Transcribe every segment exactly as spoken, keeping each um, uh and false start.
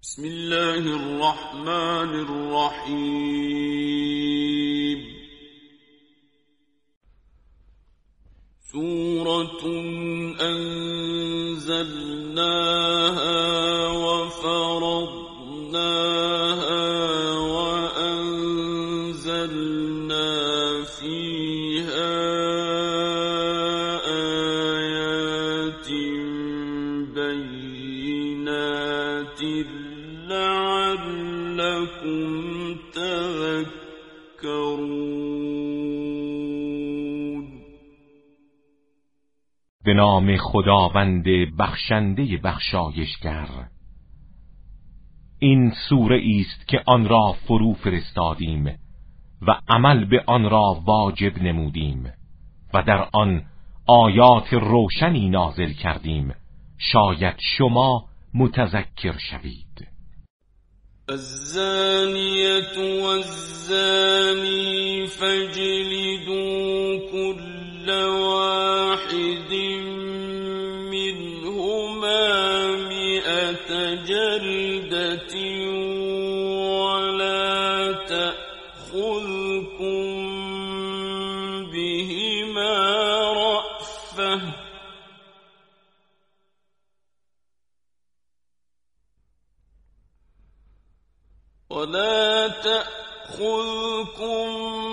بسم الله الرحمن الرحیم. سورة انزلناها وفرضناها وانزلنا فيها آيات بينات لعلكم تذكرون. به نام خداوند بخشنده بخشایشگر. این سوره است که آن را فرو فرستادیم و عمل به آن را واجب نمودیم و در آن آیات روشنی نازل کردیم، شاید شما متذکر شوید. الزانية والزاني فاجلدوا كل واحد منهما مئة جلدة ولا تأخذكم بهما رأفة ولا تأخذكم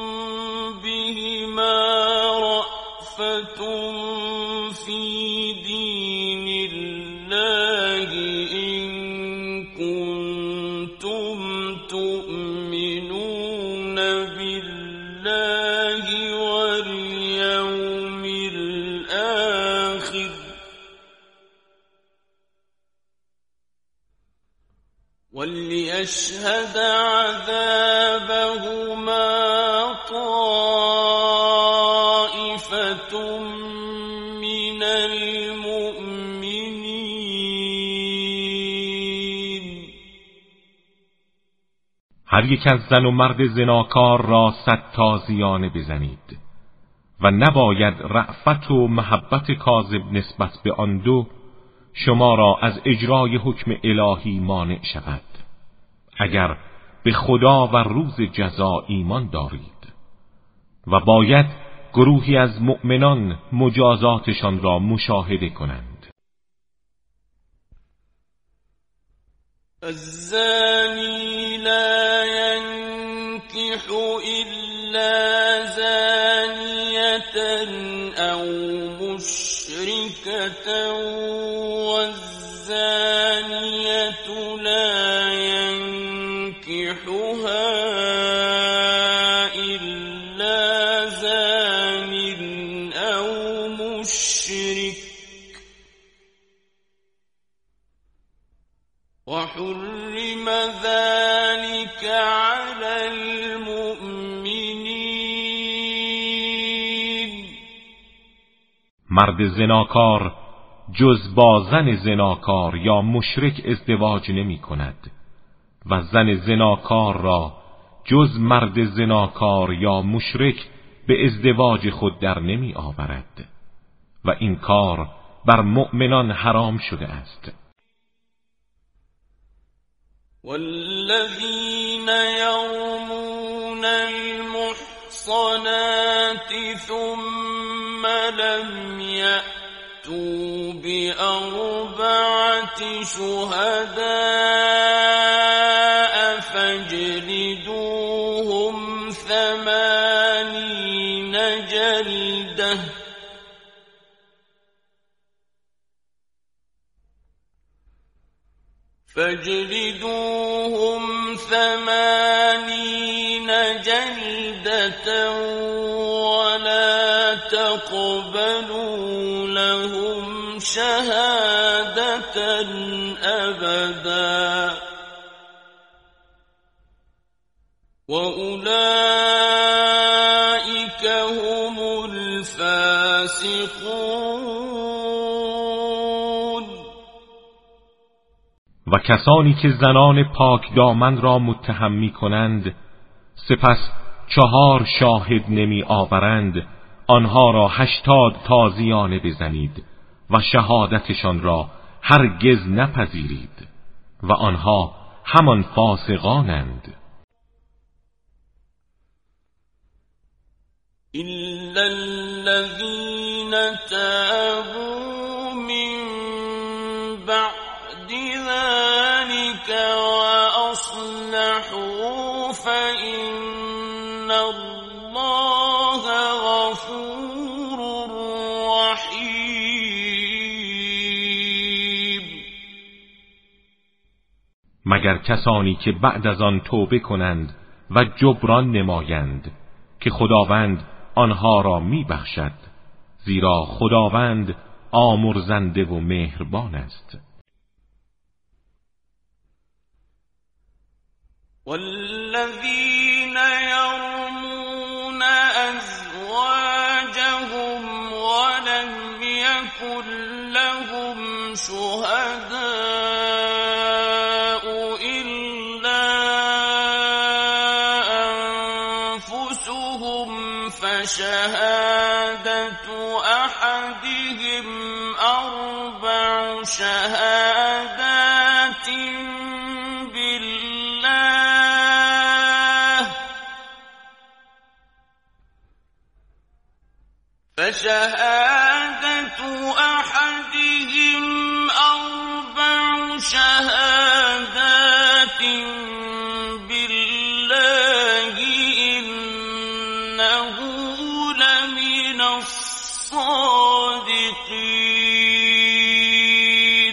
بهما رأفة في دين الله إن كنتم تؤمنون بالله واليوم الآخر وليشهد عذابهما طائفة من المؤمنين. هر یک از زن و مرد زناکار را صد تازیانه بزنید و نباید رأفت و محبت کاذب نسبت به آن دو شما را از اجرای حکم الهی مانع شود، اگر به خدا و روز جزا ایمان دارید، و باید گروهی از مؤمنان مجازاتشان را مشاهده کنند. الزانی لا ينكح إلا زانية أو مشركة والزانية لا ينكحها إلا زان أو مشرك وحرم ذلك على المؤمنين. مرد زناکار جز با زن زناکار یا مشرک ازدواج نمی کند و زن زناکار را جز مرد زناکار یا مشرک به ازدواج خود در نمی آورد و این کار بر مؤمنان حرام شده است. والذین یرمون المحصنات ثم لم یأتوا بأربعة شهداء فاجلدوهم ثمانین جلدة فاجلدوهم ثمانين جلدة ولا تقبلوا لهم شهادة أبدا وأولئك هم الفاسقون. و کسانی که زنان پاک دامن را متهم می کنند سپس چهار شاهد نمی آورند، آنها را هشتاد تازیانه بزنید و شهادتشان را هرگز نپذیرید و آنها همان فاسقانند. إلا الذين تابوا من بعد ذلك وأصلحوا فإن الله غفور رحیم. مگر کسانی که بعد از آن توبه کنند و جبران نمایند که خداوند آنها را می بخشد، زیرا خداوند آمرزنده و مهربان است. والذین یرمون ازواجهم ولم یکن لهم شهداء الا انفسهم فشهادة احدهم اربع شهادات فشهادة أحدهم أربع شهادات بالله إنه لمن الصادقين.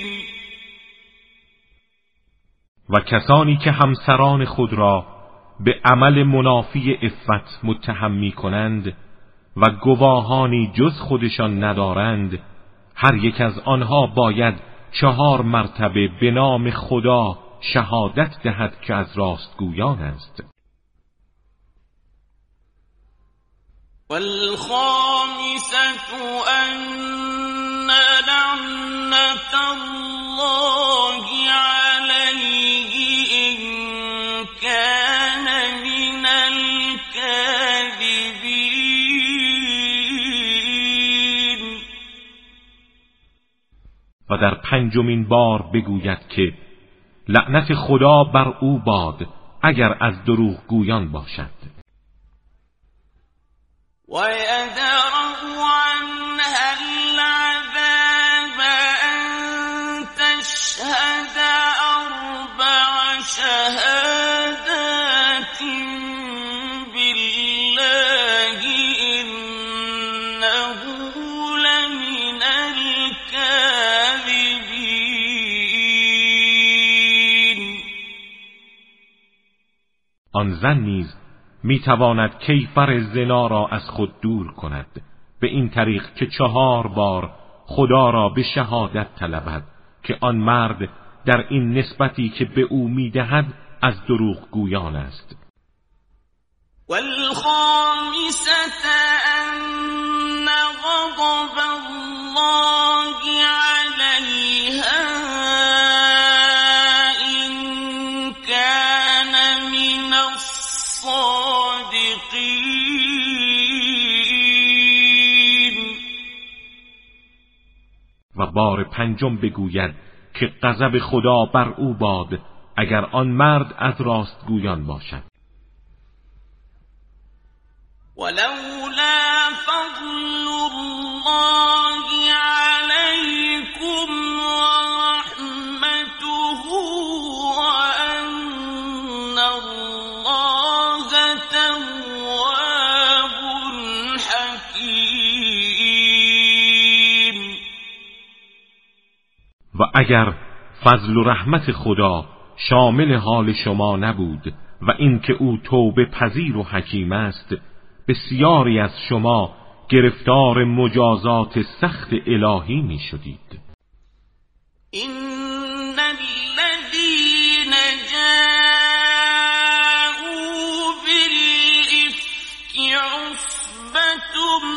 و کسانی که همسران خود را به عمل منافی عفت متهم می کنند و گواهانی جز خودشان ندارند، هر یک از آنها باید چهار مرتبه به نام خدا شهادت دهد که از راستگویان است. والخامسة أن لعنة الله عليه إن كان من الكاذبين. و در پنجمین بار بگوید که لعنت خدا بر او باد اگر از دروغگویان باشد. وَيَدْرَأُ عَنْهَا الْعَذَابَ أَن تَشْهَدَ أَرْبَعَ شَهَادَاتٍ بِاللَّهِ إِنَّهُ لَمِنَ الْكَاذِبِينَ. آن زن نیز می تواند کیفر زنا را از خود دور کند به این طریق که چهار بار خدا را به شهادت طلبد که آن مرد در این نسبتی که به او می دهد از دروغگویان است. والخامسة أن غضب الله عليها إن كان من الصادقين. و بار پنجم بگوید که غضب خدا بر او باد اگر آن مرد از راستگویان باشد. ولولا فضل الله عليكم ورحمته وأن الله تواب حكيم. و اگر فضل و رحمت خدا شامل حال شما نبود و اینکه او توبه پذیر و حکیم است، بسیاری از شما گرفتار مجازات سخت الهی می شدید. إن الذين جاءوا بالإفك عصبة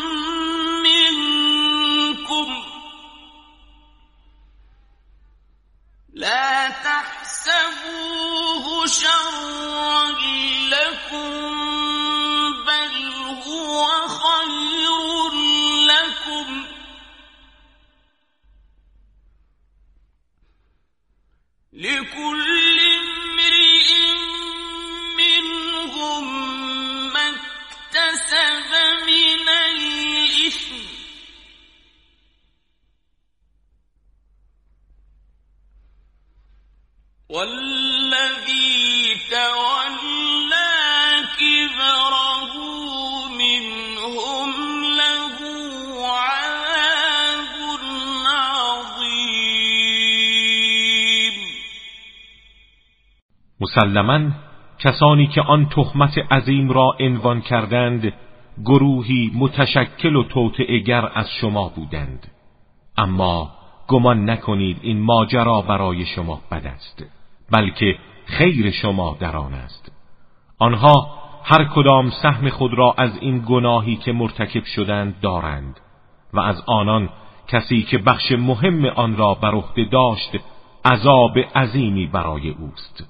منكم لا تحسبوه شرا لكم بل هو خير لكم لكل امرئ والذی تولی کبره منهم له عذاب عظیم. مسلماً کسانی که آن تهمت عظیم را عنوان کردند گروهی متشکل و توطئه‌گر از شما بودند، اما گمان نکنید این ماجرا برای شما بد است، بلکه خیر شما در آن است. آنها هر کدام سهم خود را از این گناهی که مرتکب شدند دارند و از آنان کسی که بخش مهم آن را بر عهده داشت عذاب عظیمی برای اوست.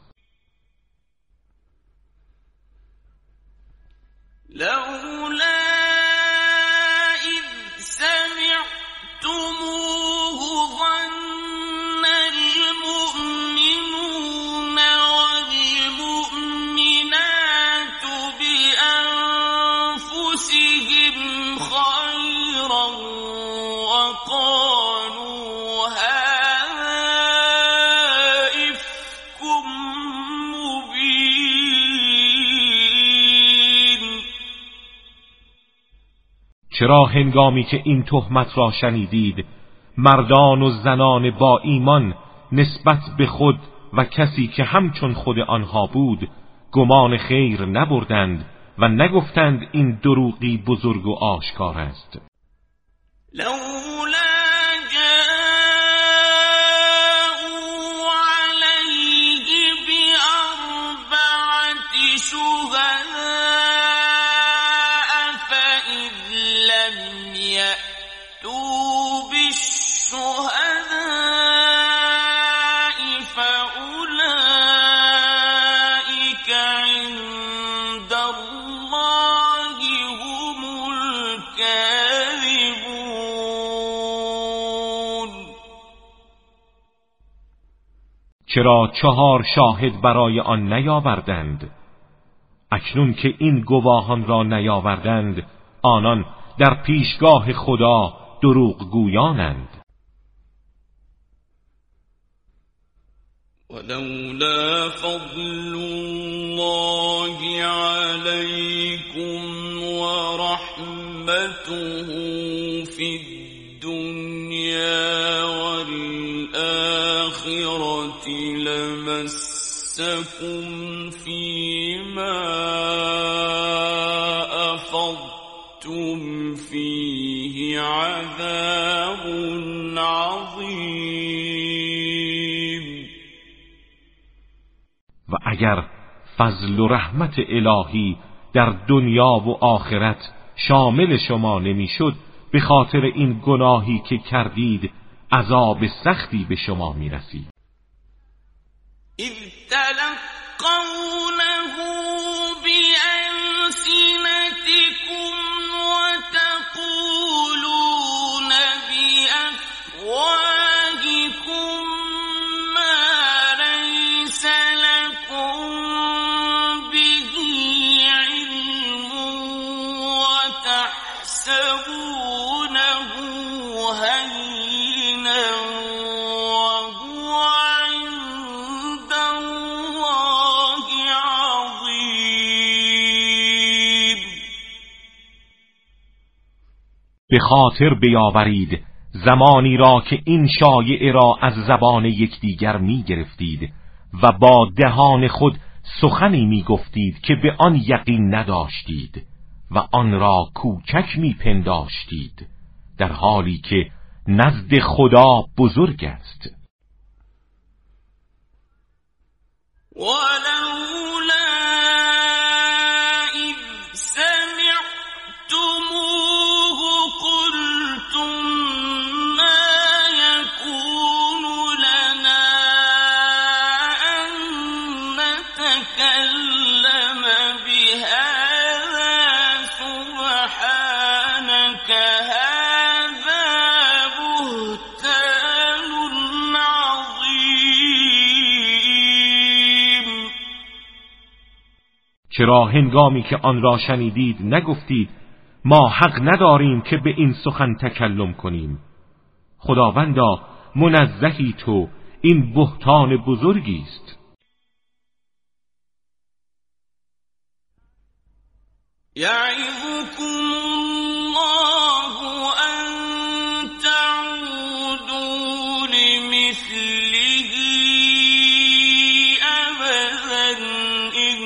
لولا اذ سمعتموه ظن المؤمنون والمؤمنات بأنفسهم خيرا وقالوا هذا إفك مبين. چرا هنگامی که این تهمت را شنیدید مردان و زنان با ایمان نسبت به خود و کسی که همچون خود آنها بود گمان خیر نبردند و نگفتند این دروغی بزرگ و آشکار است؟ لولا جاءوا عليه بأربعة شهداء فإذ لم يأتوا بالشهداء فأولئك عند الله هم الكاذبون. چرا چهار شاهد برای آن نیاوردند؟ اکنون که این گواهان را نیاوردند آنان در پیشگاه خدا دروغ گویانند. ولولا فضل الله عليكم ورحمته في الدنيا والآخرة لمسكم فيما أفضتم فيه عذاب عظيم. و اگر فضل و رحمت الهی در دنیا و آخرت شامل شما نمیشد، به خاطر این گناهی که کردید عذاب سختی به شما میرسید. اذ تلقونه بألسنتكم وتقولون بأفواهكم ما ليس لكم به علم وتحسبونه هينا وهو عند الله عظيم. به خاطر بیاورید زمانی را که این شایعه را از زبان یکدیگر می گرفتید و با دهان خود سخنی می گفتید که به آن یقین نداشتید و آن را کوچک می پنداشتید، در حالی که نزد خدا بزرگ است. ولولا إذ سمعتموه قلتم ما يكون لنا أن نتكلم بهذا سبحانك هذا بهتان عظيم. چرا هنگامی که آن را شنیدید نگفتید ما حق نداریم که به این سخن تکلم کنیم؟ خداوندا منزهی تو، این بهتان بزرگی است. یعظکم الله ان تعودوا لمثله ابدا ان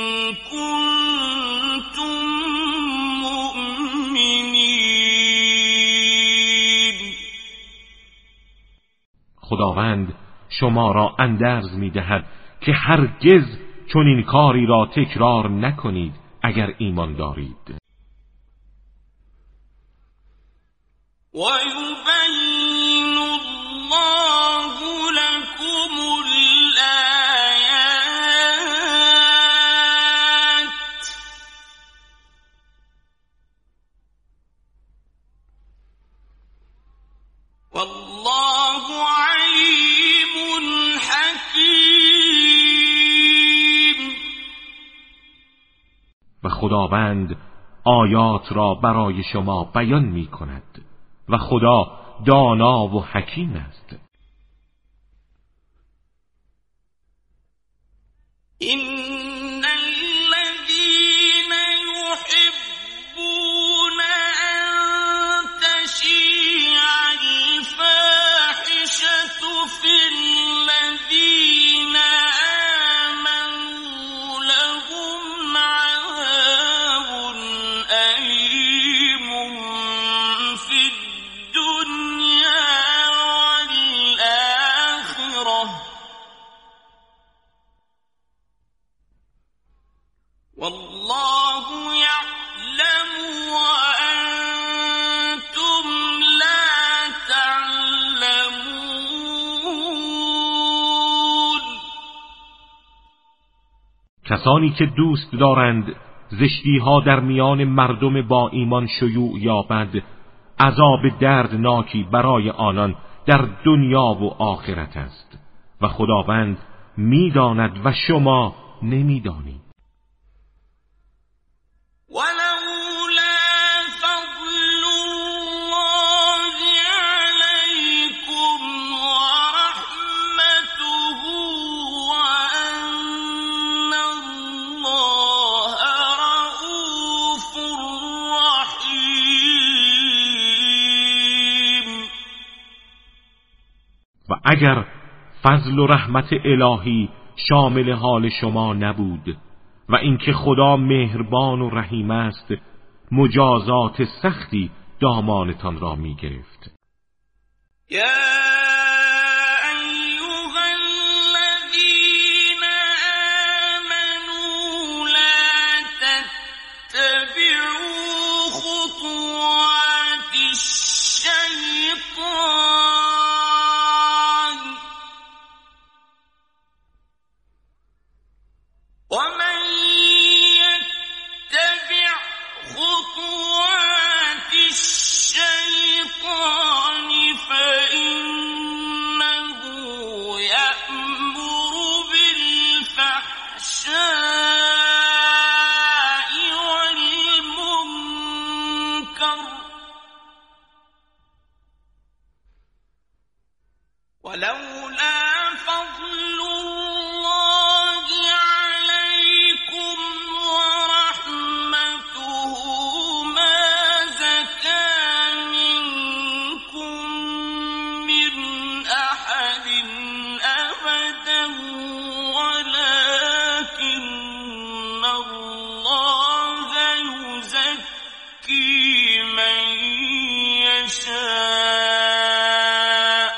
کنتم مؤمنین. خداوند شما را اندرز می‌دهد که هرگز چون این کاری را تکرار نکنید اگر ایمان دارید. و یبین الله لکم الآیات والله علیم حکیم. و خداوند آیات را برای شما بیان می کند و خدا دانا و حکیم است. این الذین یحبون ان تشیع الفاحشة فی الذین آمنوا لهم عذاب ألیم فی الدنیا والآخرة والله يعلم وأنتم لا تعلمون. کسانی که دوست دارند زشتی‌ها در میان مردم با ایمان شیوع یابد، عذاب دردناکی برای آنان در دنیا و آخرت است و خداوند می‌داند و شما نمی‌دانید. ولولا فضل الله عليكم ورحمته وأن الله رؤوف رحیم. و اگر فضل و رحمت الهی شامل حال شما نبود و اینکه خدا مهربان و رحیم است، مجازات سختی دامانتان را می گرفت. یا ایها الذین آمنوا لا تتبعوا خطوات الشیطان ومن يتبع خطوات الشيطان فإنه يأمر بالفحشاء والمنكر ولولا فضل الله عليكم ورحمته ما زكى منكم من أحد أبدا ولكن الله يزكي من يشاء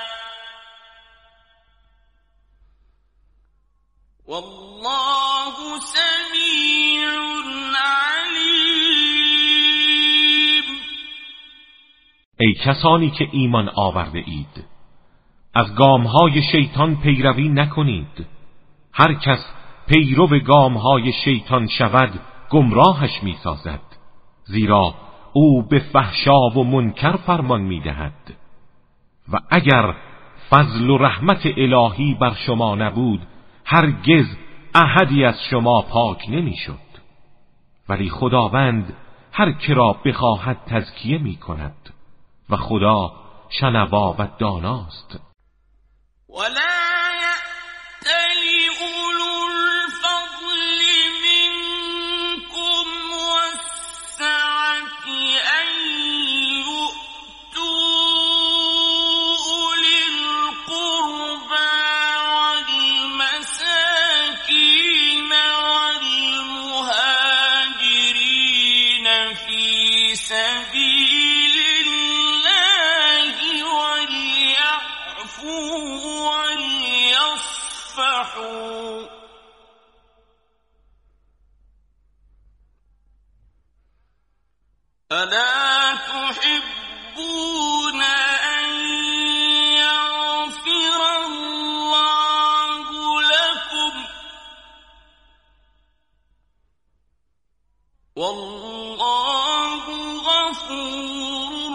والله سمیع علیم. ای کسانی که ایمان آورده اید، از گامهای شیطان پیروی نکنید. هر کس پیرو گامهای شیطان شود گمراهش می سازد، زیرا او به فحشا و منکر فرمان می دهد. و اگر فضل و رحمت الهی بر شما نبود، هرگز احدی از شما پاک نمی شد. ولی خداوند هر که را بخواهد تزکیه می کند و خدا شنوا و داناست. ولا ألا تحبون أن يغفر الله لكم والله غفور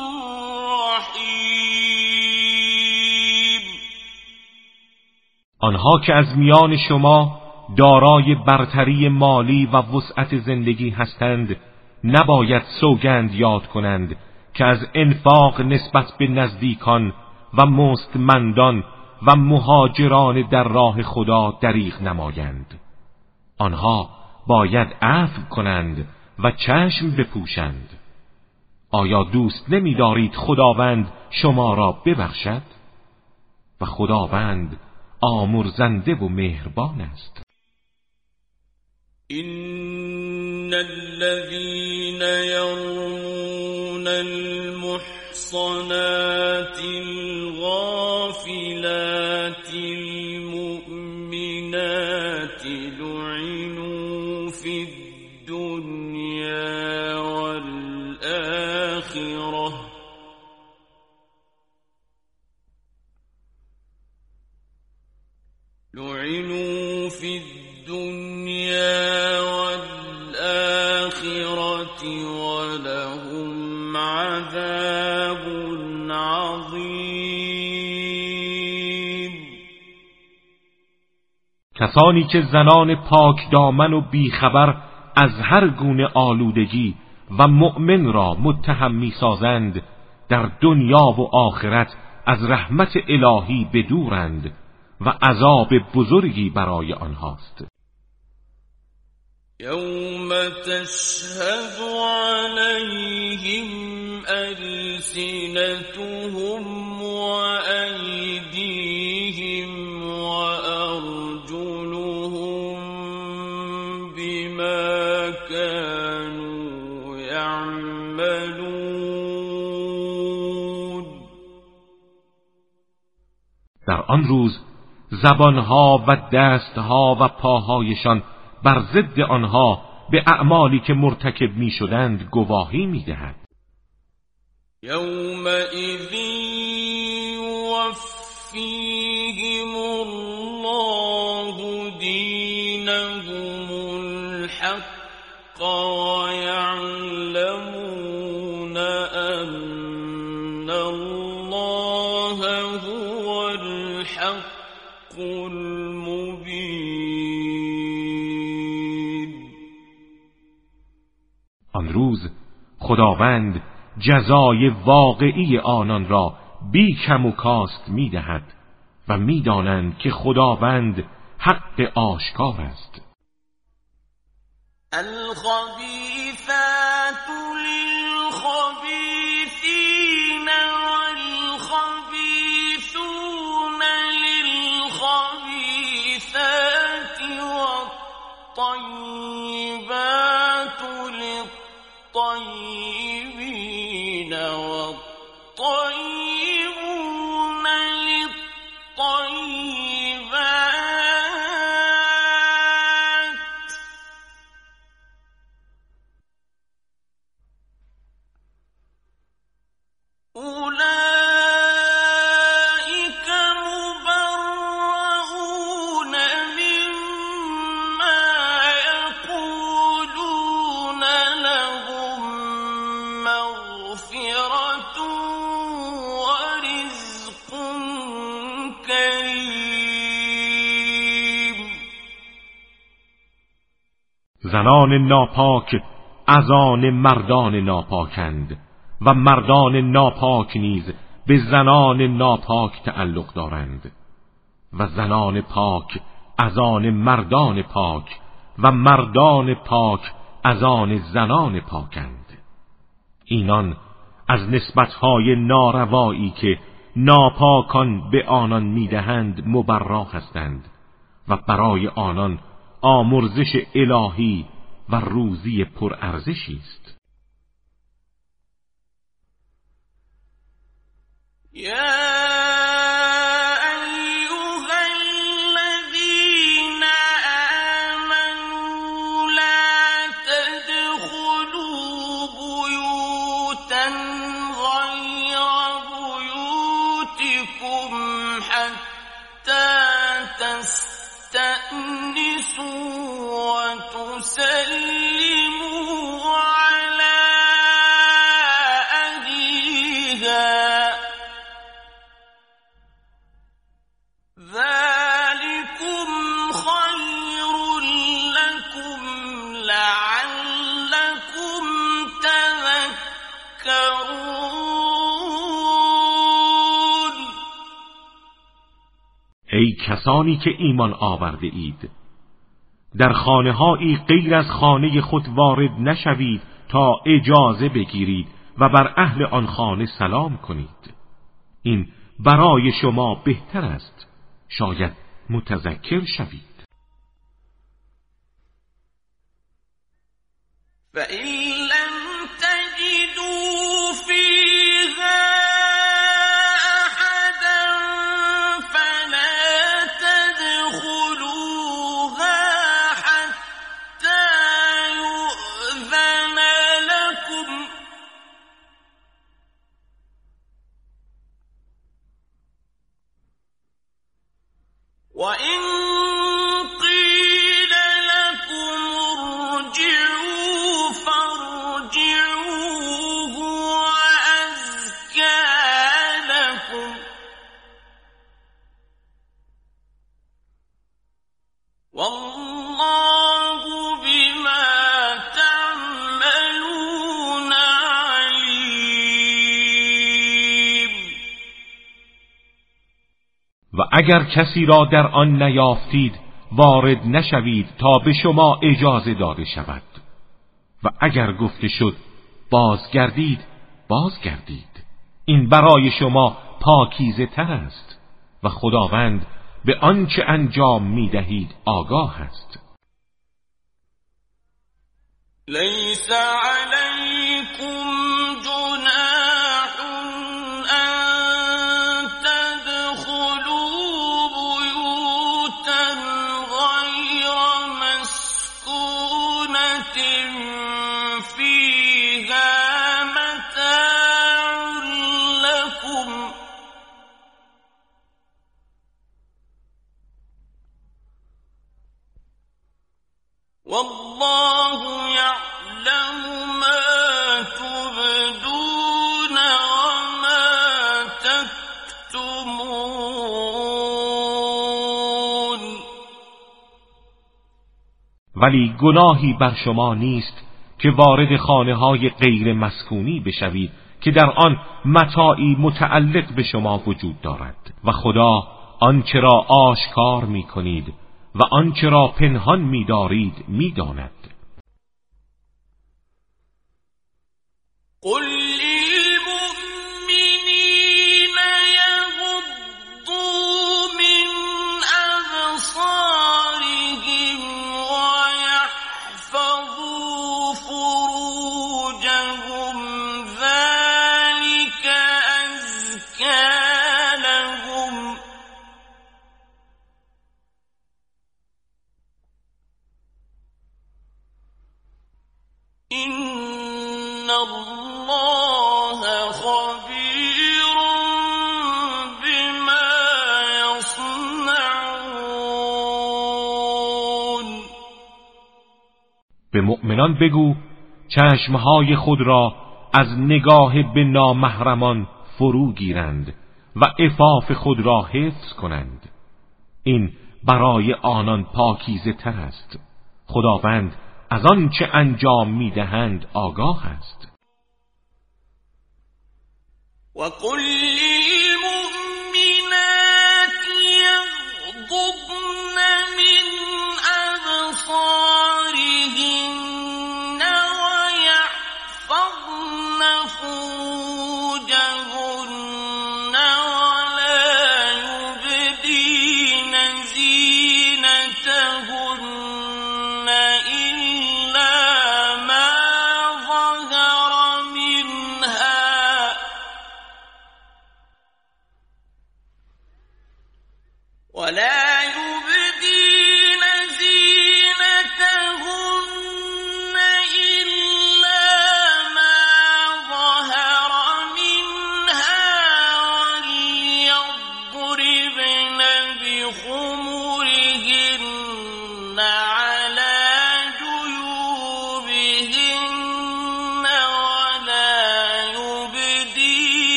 رحیم. آنها که از میان شما دارای برتری مالی و وسعت زندگی هستند نباید سوگند یاد کنند که از انفاق نسبت به نزدیکان و مستمندان و مهاجران در راه خدا دریغ نمایند. آنها باید عفو کنند و چشم بپوشند. آیا دوست نمی دارید خداوند شما را ببخشد؟ و خداوند آمرزنده و مهربان است. إن الذين يرمون المحصنات الغافلات المؤمنات لعنوا في الدنيا والآخرة لعنوا في الدنيا والآخرة ولهم عذاب عظیم. کسانی که زنان پاک دامن و بیخبر از هر گونه آلودگی و مؤمن را متهم می سازند در دنیا و آخرت از رحمت الهی بدورند و عذاب بزرگی برای آنهاست. یوم تشهد علیهم ألسنتهم وأیدیهم وأرجلهم بما كانوا یعملون. در آن روز زبانها و دستها و پاهایشان بر ضد آنها به اعمالی که مرتکب می شدند گواهی می دهد. یومئذ یوفیهم الله دینهم الحق و یعلمون ان الله هو الحق المبین. آن روز خداوند جزای واقعی آنان را بی کم و کاست می دهد و می دانند که خداوند حق آشکار است. الخبیثات للخبیثین والخبیثون للخبیثات والطیبات للطیبین والطیبون للطیبات أولئك مبرؤون مما يقولون لهم مغفرة ورزق كريم. زنان ناپاک از آن مردان ناپاکند و مردان ناپاک نیز به زنان ناپاک تعلق دارند و زنان پاک از آن مردان پاک و مردان پاک از آن زنان پاکند. اینان از نسبتهای ناروایی که ناپاکان به آنان میدهند مبرا هستند و برای آنان آمرزش الهی و روزی پرارزشی است. ای کسانی که ایمان آورده اید، در خانه‌هایی غیر از خانه خود وارد نشوید تا اجازه بگیرید و بر اهل آن خانه سلام کنید. این برای شما بهتر است، شاید متذکر شوید. فَإِن لَّمْ تَجِدُوا فِيهَا وَإِن قِيلَ لَكُمْ ارْجِعُوا فَارْجِعُوا هُوَ أَزْكَىٰ لَكُمْ وَاللَّهُ بِمَا تَعْمَلُونَ عَلِيمٌ. و اگر کسی را در آن نیافتید وارد نشوید تا به شما اجازه داده شود، و اگر گفته شد بازگردید بازگردید. این برای شما پاکیزه تر است و خداوند به آنچه انجام می دهید آگاه است. لیس علیکم جناح ان تدخلوا بیوتا غیر مسکونة فیها متاع لکم والله يعلم ما تبدون وما تكتمون. ولی گناهی بر شما نیست که وارد خانه‌های غیر مسکونی بشوید که در آن متاعی متعلق به شما وجود دارد و خدا آنچه را آشکار می‌کنید و آنچه را پنهان می‌دارید می‌داند. قل للمؤمنین یغضوا من ابصارهم ویحفظوا فروجهم ذلک ازکی لهم إِنَّ اللَّهَ خَبِيرٌ بِمَا يَصْنَعُونَ. به مؤمنان بگو چشمهای خود را از نگاه به نامحرمان فرو گیرند و عفاف خود را حفظ کنند. این برای آنان پاکیزه تر است. خداوند از آن چه انجام میدهند آگاه است. وَقُلْ لِلْمُؤْمِنَاتِ يَغْضُضْنَ مِنْ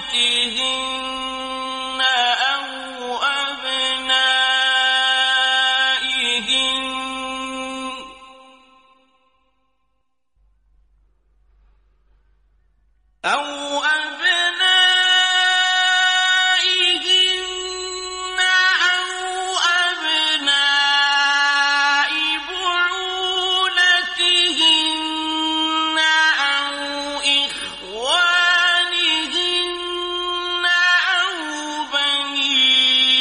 أو أبنائهن أو أبنائهن أو أبناء بعولتهن أو إخوانهن أو بني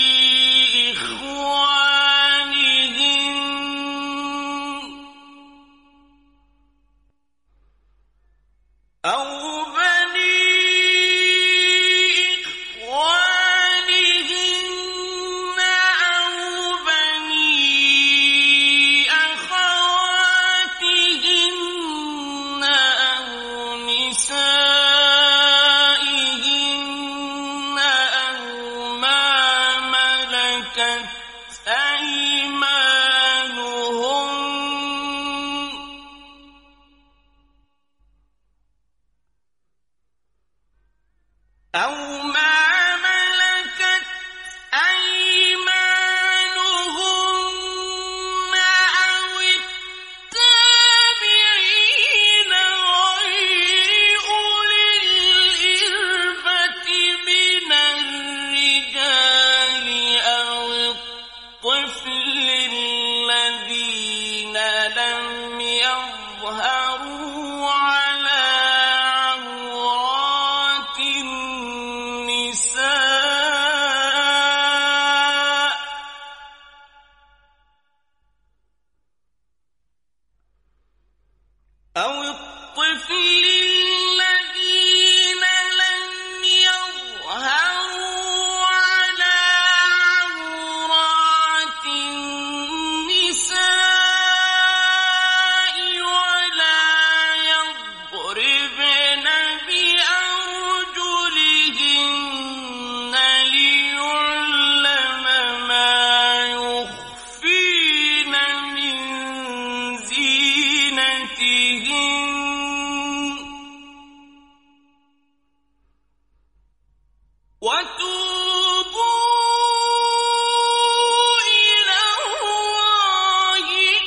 إخوانهن أو أو ما ملكت أيمانهن أو التابعين غير أولي الإربة من الرجال أو الطفل الذين لم يظهروا على عورات النساء أو الطفل الذين لم يظهروا على عورات النساء ولا يضربن بأرجلهن ليعلم ما يخفين من زينتهن وتوبوا إلى الله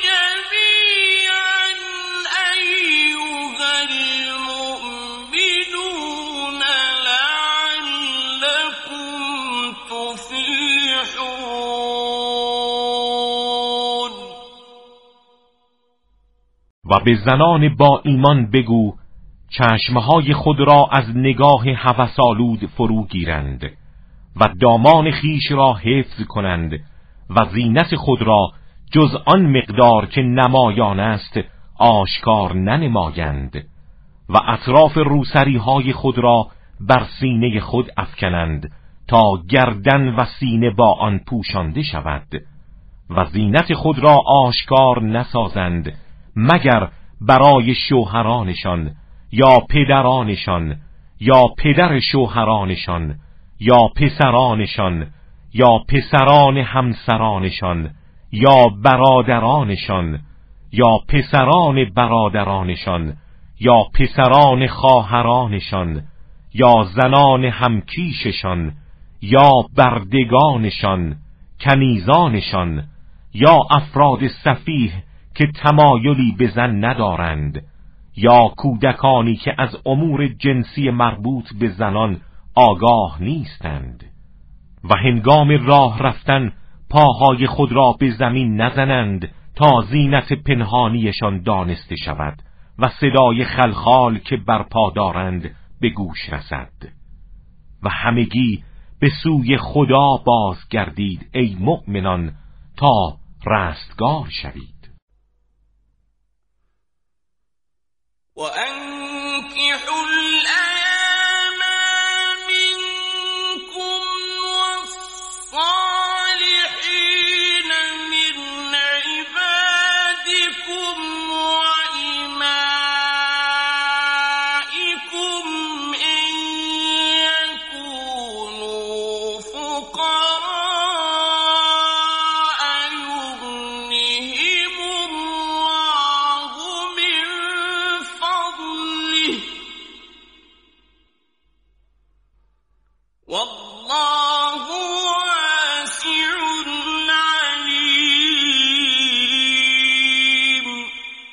جميعا أيها المؤمنون لعلكم تفلحون. و به زنان با ایمان بگو چشمهای خود را از نگاه هوس‌آلود فرو گیرند و دامان خیش را حفظ کنند و زینت خود را جز آن مقدار که نمایان است آشکار ننمایند و اطراف روسریهای خود را بر سینه خود افکنند تا گردن و سینه با آن پوشانده شود و زینت خود را آشکار نسازند مگر برای شوهرانشان یا پدرانشان یا پدر شوهرانشان یا پسرانشان یا پسران همسرانشان یا برادرانشان یا پسران برادرانشان یا پسران خواهرانشان یا زنان همکیششان یا بردگانشان کنیزانشان یا افراد سفیه که تمایلی به زن ندارند یا کودکانی که از امور جنسی مربوط به زنان آگاه نیستند و هنگام راه رفتن پاهای خود را به زمین نزنند تا زینت پنهانیشان دانسته شود و صدای خلخال که برپا دارند به گوش رسد و همگی به سوی خدا بازگردید ای مؤمنان تا رستگار شوید. وأنكحوا الأيام منكم والصالحين من عبادكم وإمائكم إن يكونوا فقراء يغنهم الله من فضله والله واسع علیم.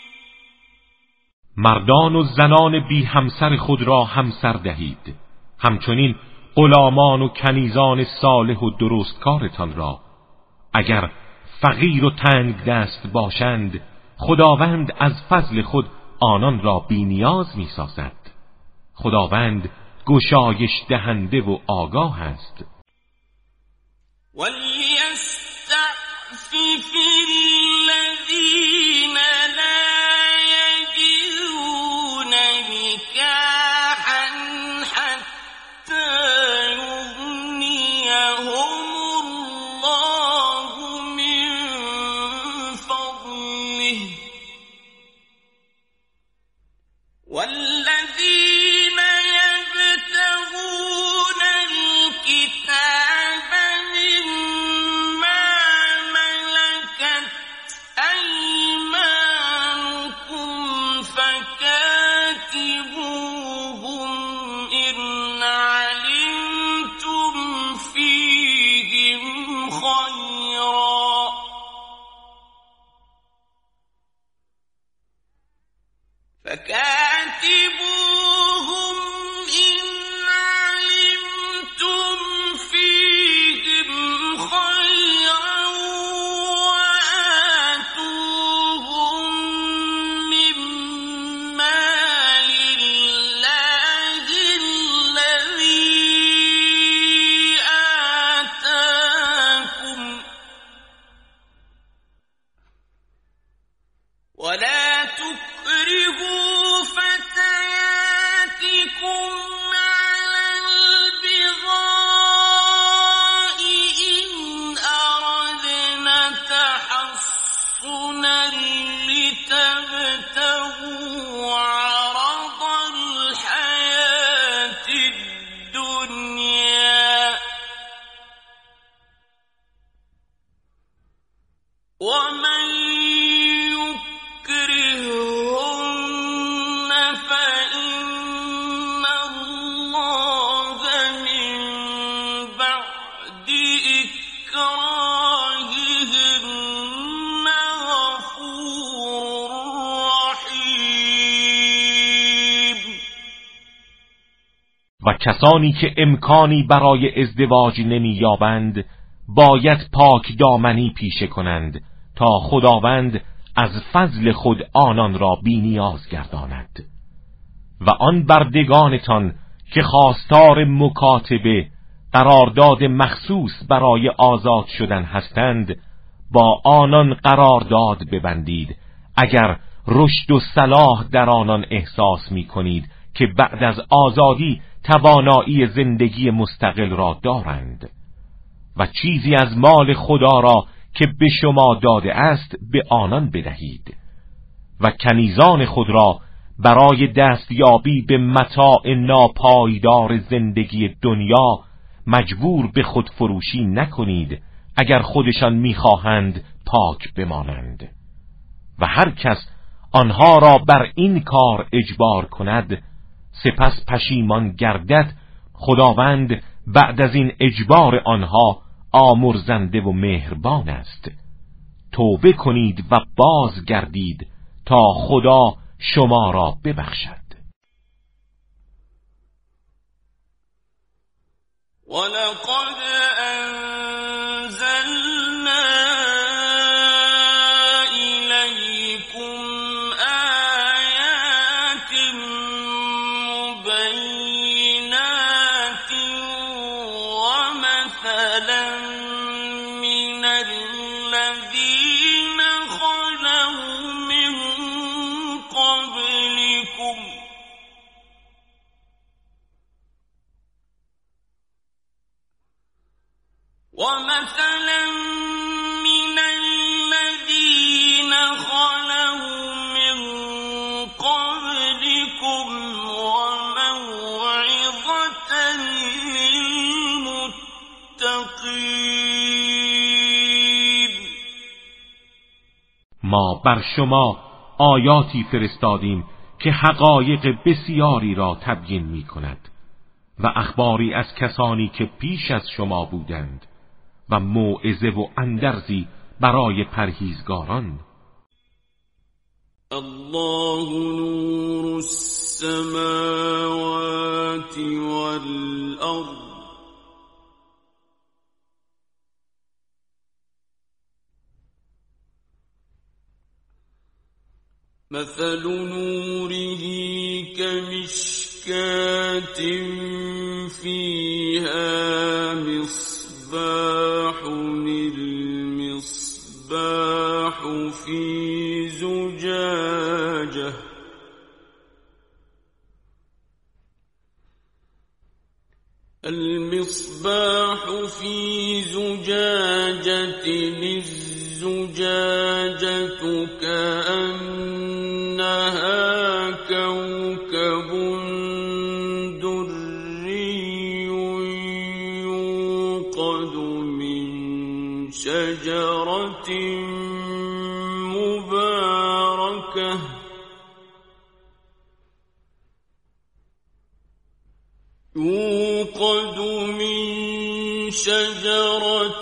مردان و زنان بی همسر خود را همسر دهید، همچنین غلامان و کنیزان صالح و درستکارتان را. اگر فقیر و تنگ دست باشند، خداوند از فضل خود آنان را بی نیاز می سازد. خداوند گشایش دهنده و آگاه است. وَلْيَسْتَعْفِفِ الَّذِينَ لَا يَجِدُونَ نِكَاحًا حَتَّى يُغْنِيَهُمُ اللَّهُ مِنْ فَضْلِهِ وَالَّذِينَ يَبْتَغُونَ الْكِتَابَ مِمَّا مَلَكَتْ أَيْمَانُكُمْ فَكَاتِبُوهُمْ إِنْ عَلِمْتُمْ فِيهِمْ خَيْرًا فَكَاتِبُوهُمْ إِنْ عَلِمْتُمْ فِيهِمْ خَيْرًا وَآتُوهُمْ مِنْ مَالِ اللَّهِ الَّذِي آتَاكُمْ وَلَا تُكْرِهُوا فَتَيَاتِكُمْ عَلَى الْبِغَاءِ إِنْ أَرَدْنَ تَحَصُّنًا لِتَبْتَغُوا عَرَضَ الْحَيَاةِ الدُّنْيَا وَمَنْ يُكْرِههُّنَّ فَإِنَّ اللَّهَ مِنْ بَعْدِ إِكْرَاهِهِنَّ غَفُورٌ رَحِيمٌ. و کسانی که امکانی برای ازدواج نمی یابند باید پاک دامنی پیشه کنند تا خداوند از فضل خود آنان را بی نیاز گرداند. و آن بردگانتان که خواستار مکاتبه قرارداد مخصوص برای آزاد شدن هستند، با آنان قرارداد ببندید اگر رشد و صلاح در آنان احساس می کنید که بعد از آزادی توانایی زندگی مستقل را دارند. و چیزی از مال خدا را که به شما داده است به آنان بدهید و کنیزان خود را برای دستیابی به متاع ناپایدار زندگی دنیا مجبور به خود فروشی نکنید اگر خودشان می‌خواهند پاک بمانند. و هر کس آنها را بر این کار اجبار کند سپس پشیمان گردد، خداوند بعد از این اجبار آنها آمرزنده و مهربان است. توبه کنید و بازگردید تا خدا شما را ببخشد. وَلَقَدْ أَنزَلْنَا إِلَيْكُمْ آيَاتٍ مُبَيِّنَاتٍ وَمَثَلًا مِنَ الَّذِينَ خَلَوْا مِن قَبْلِكُمْ وَمَثَلًا مِنَ الَّذِينَ خَلَوْا مِن قَبْلِكُمْ وَمَوْعِظَةً لِلْمُتَّقِينَ. ما بر شما آیاتی فرستادیم که حقایق بسیاری را تبیین می کند و اخباری از کسانی که پیش از شما بودند و موعظه و اندرزی برای پرهیزگاران. الله نور السماوات والأرض مثل نوره كمشكاة فيها مصباح المصباح في زجاجة المصباح في زجاجة الزجاجة كأنها كوكب دري يوقد من شجرة مباركة يوقد من شجرة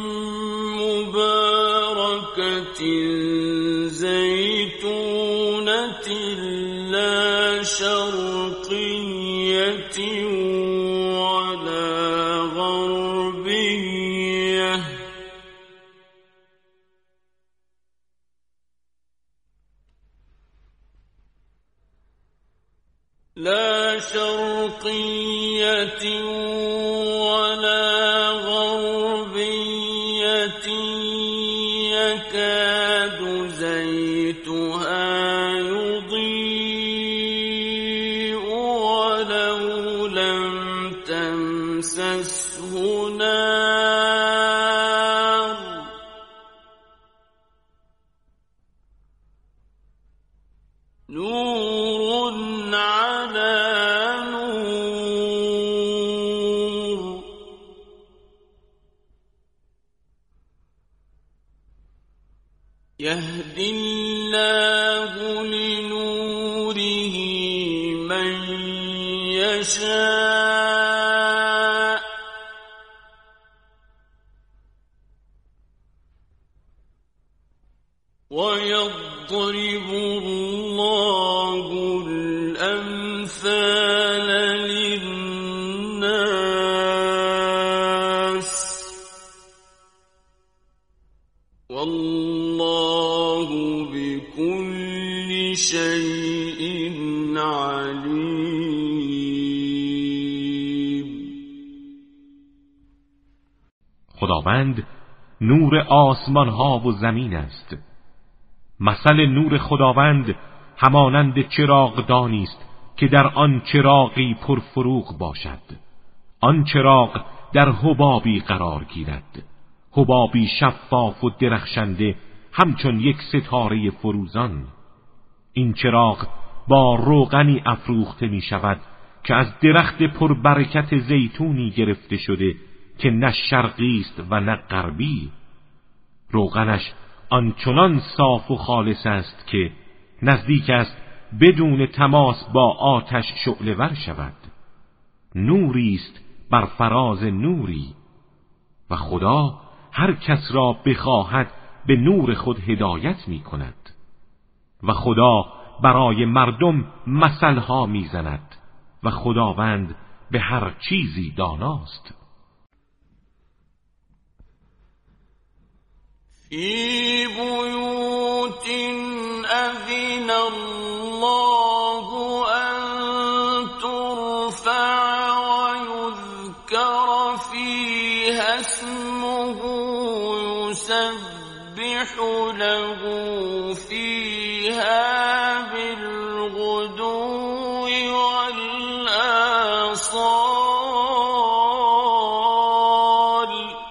مباركة زيتونة لا شرقية ولا غربية لا شرقية ولا غربية يكاد زيتها يضيء ولو لم تمسسه نار نور على نور يهدي الله لنوره من يشاء ويضرب الله الأمثال للناس والله بكل شيء عليم. خداوند نور آسمان ها و زمین است. مثل نور خداوند همانند چراغدانی است که در آن چراغی پرفروغ باشد. آن چراغ در حبابی قرار گیرد، حبابی شفاف و درخشنده همچون یک ستاره فروزان. این چراغ با روغنی افروخته می شود که از درخت پربرکت زیتونی گرفته شده که نه شرقی است و نه غربی. روغنش آنچنان صاف و خالص است که نزدیک است بدون تماس با آتش شعله ور شود. نوری است بر فراز نوری و خدا هر کس را بخواهد به نور خود هدایت می کند و خدا برای مردم مثلها می زند و خداوند به هر چیزی داناست. فی بیوت اذن الله ان ترفع و یذکر فیها اسمه یسبح له فیها بالغدو والآصال.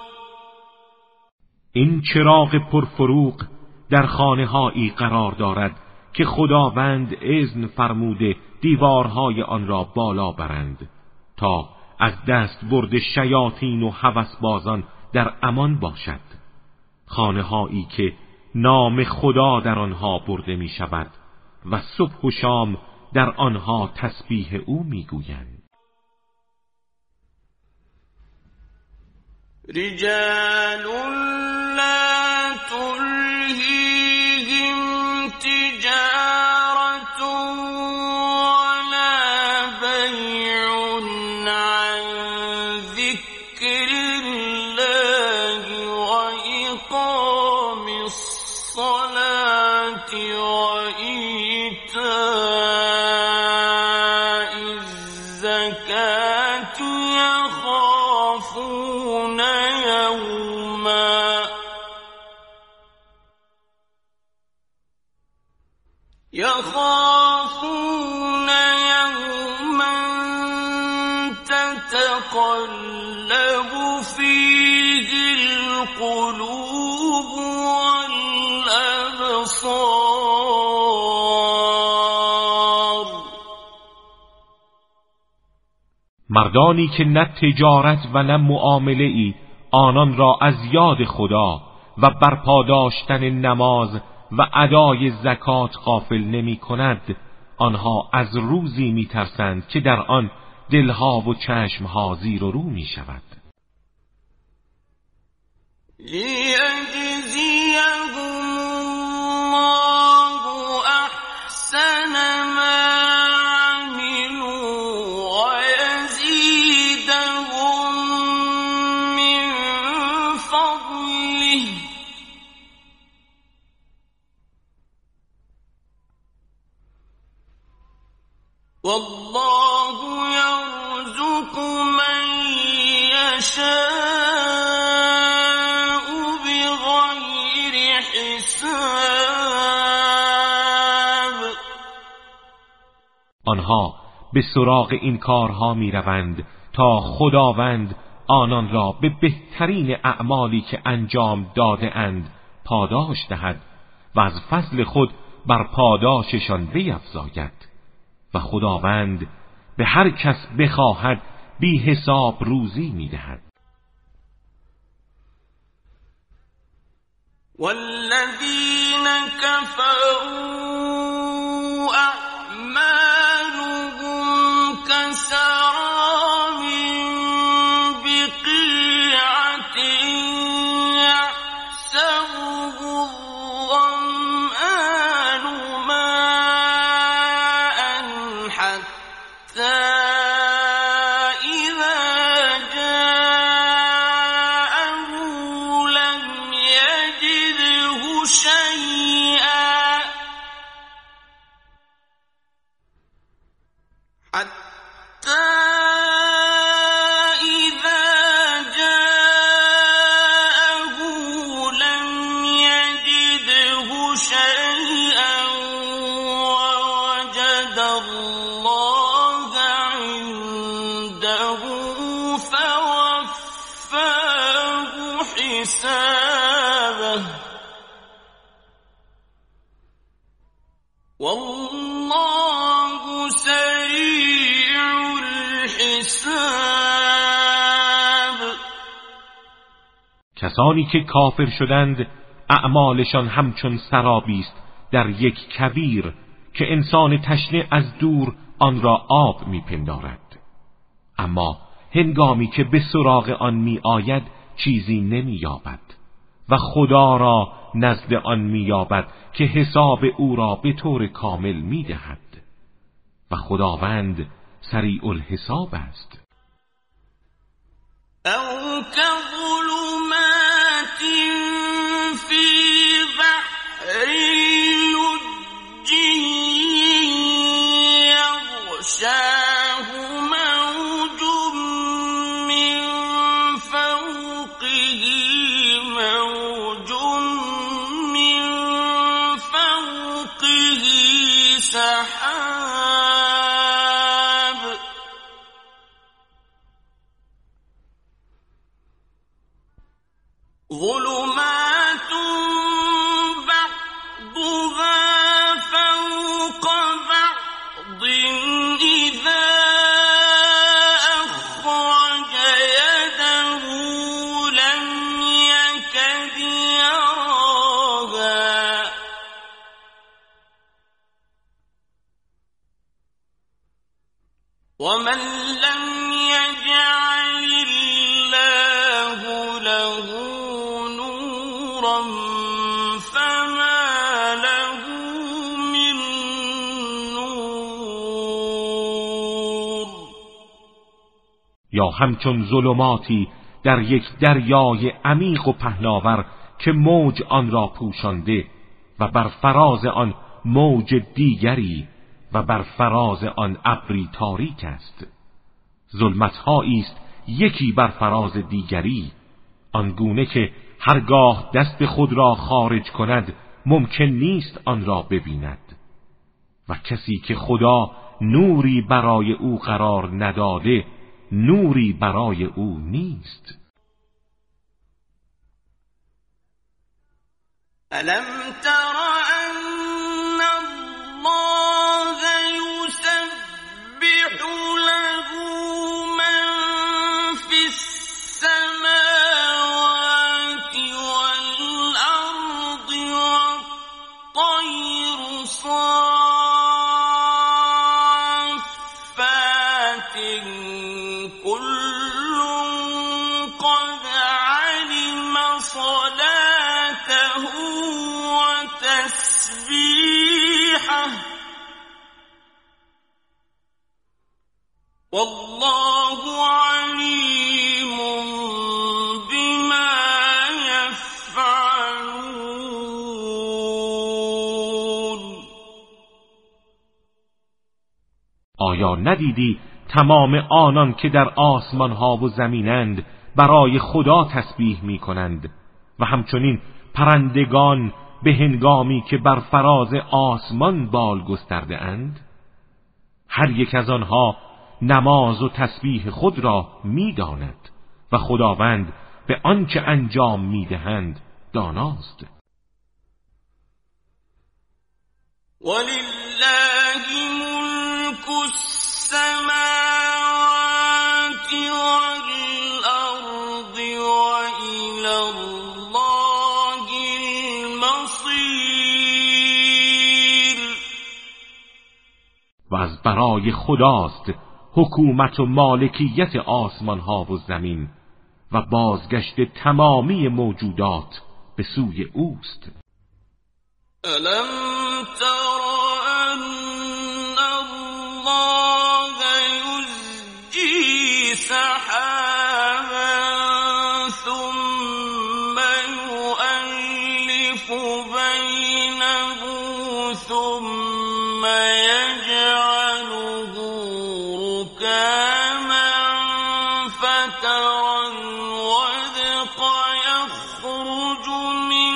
این چراغ پرفروغ در خانه هایی قرار دارد که خداوند اذن فرموده دیوارهای آن را بالا برند تا از دست برد شیاطین و هوسبازان در امان باشد. خانه هایی که نام خدا در آنها برده می شود و صبح و شام در آنها تسبیح او می گویند. رجال لا تلهيهم تجارة ولا بيع عن ذكر الله وإقام الصلاة وإيتاء الزكاة يخافون يوما يخافون يوما تتقلب فيه القلوب والأبصار. مردانی که نه تجارت و نه معامله ای آنان را از یاد خدا و برپا داشتن نماز و ادای زکات غافل نمی کند، آنها از روزی می ترسند که در آن دلها و چشمها زیر و رو می شود. لیجزیهم الله احسن ما عملوا ویزیدهم من فضله والله يرزق من يشاء بغير حساب. آنها به سراغ این کارها می روند تا خداوند آنان را به بهترین اعمالی که انجام داده اند پاداش دهد و از فضل خود بر پاداششان بیفزاید و خداوند به هر کس بخواهد بی حساب روزی می دهد. والذین كفروا اعمالهم كسراب بقيعة يحسبه الظمآن ماء حتى إذا جاءه لم يجده شيئا حتى إذا جاءه لم يجده شيئا ووجد الله عنده فوفاه حسابه والله سریع الحساب. کسانی که کافر شدند اعمالشان همچون سرابی است در یک کویر که انسان تشنه از دور آن را آب میپندارد، اما هنگامی که به سراغ آن می آید چیزی نمی یابد و خدا را نزد آن می یابد که حساب او را به طور کامل می دهد و خداوند سریع الحساب است. أو كظلمات في بحر لجي يغشاه موج من فوقه موج من فوقه سحاب ظلمات بعضها فوق بعض إذا أخرج يده لم يكد يراها ومن لم يجعل الله یا همچون ظلماتی در یک دریای عمیق و پهناور که موج آن را پوشانده و بر فراز آن موج دیگری و بر فراز آن ابری تاریک است. ظلمت‌هایی است یکی بر فراز دیگری، آنگونه که هرگاه دست خود را خارج کند ممکن نیست آن را ببیند. و کسی که خدا نوری برای او قرار نداده نوری برای او نیست. ألم تر أن الله يسبح له من في السماوات والأرض والطير صافات كل قد علم صلاته وتسبيحه والله عليم بما يفعلون. آیا ندیدی تمام آنان که در آسمان ها و زمینند برای خدا تسبیح می کنند و همچنین پرندگان به هنگامی که بر فراز آسمان بال گسترده اند؟ هر یک از آنها نماز و تسبیح خود را می داند و خداوند به آنچه انجام می دهند داناست. ولله ملك السماوات والأرض وإلى الله المصير. و از برای خداست حکومت و مالکیت آسمان ها و زمین و بازگشت تمامی موجودات به سوی اوست. ألم تر أن الله يزجي سحابا ثم يؤلف بينه ثم يجعله ركاما فترى الودق يخرج من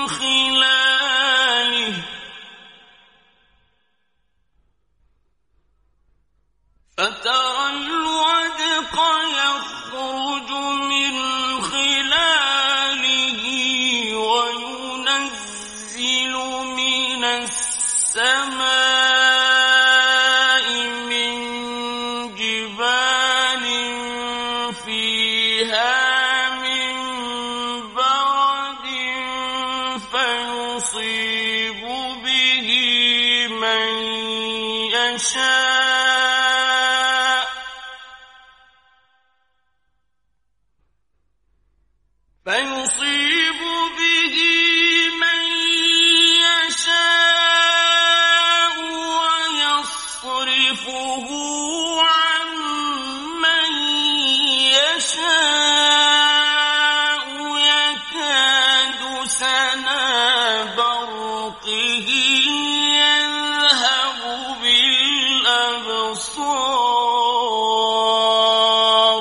خلاله فترى الودق يخرج من خلاله وينزل من السماء من جبال فيها من برد فيصيب به من يشاء فيصيب به من يشاء ويصرفه عن من يشاء يكاد سنا برقه يذهب بالأبصار.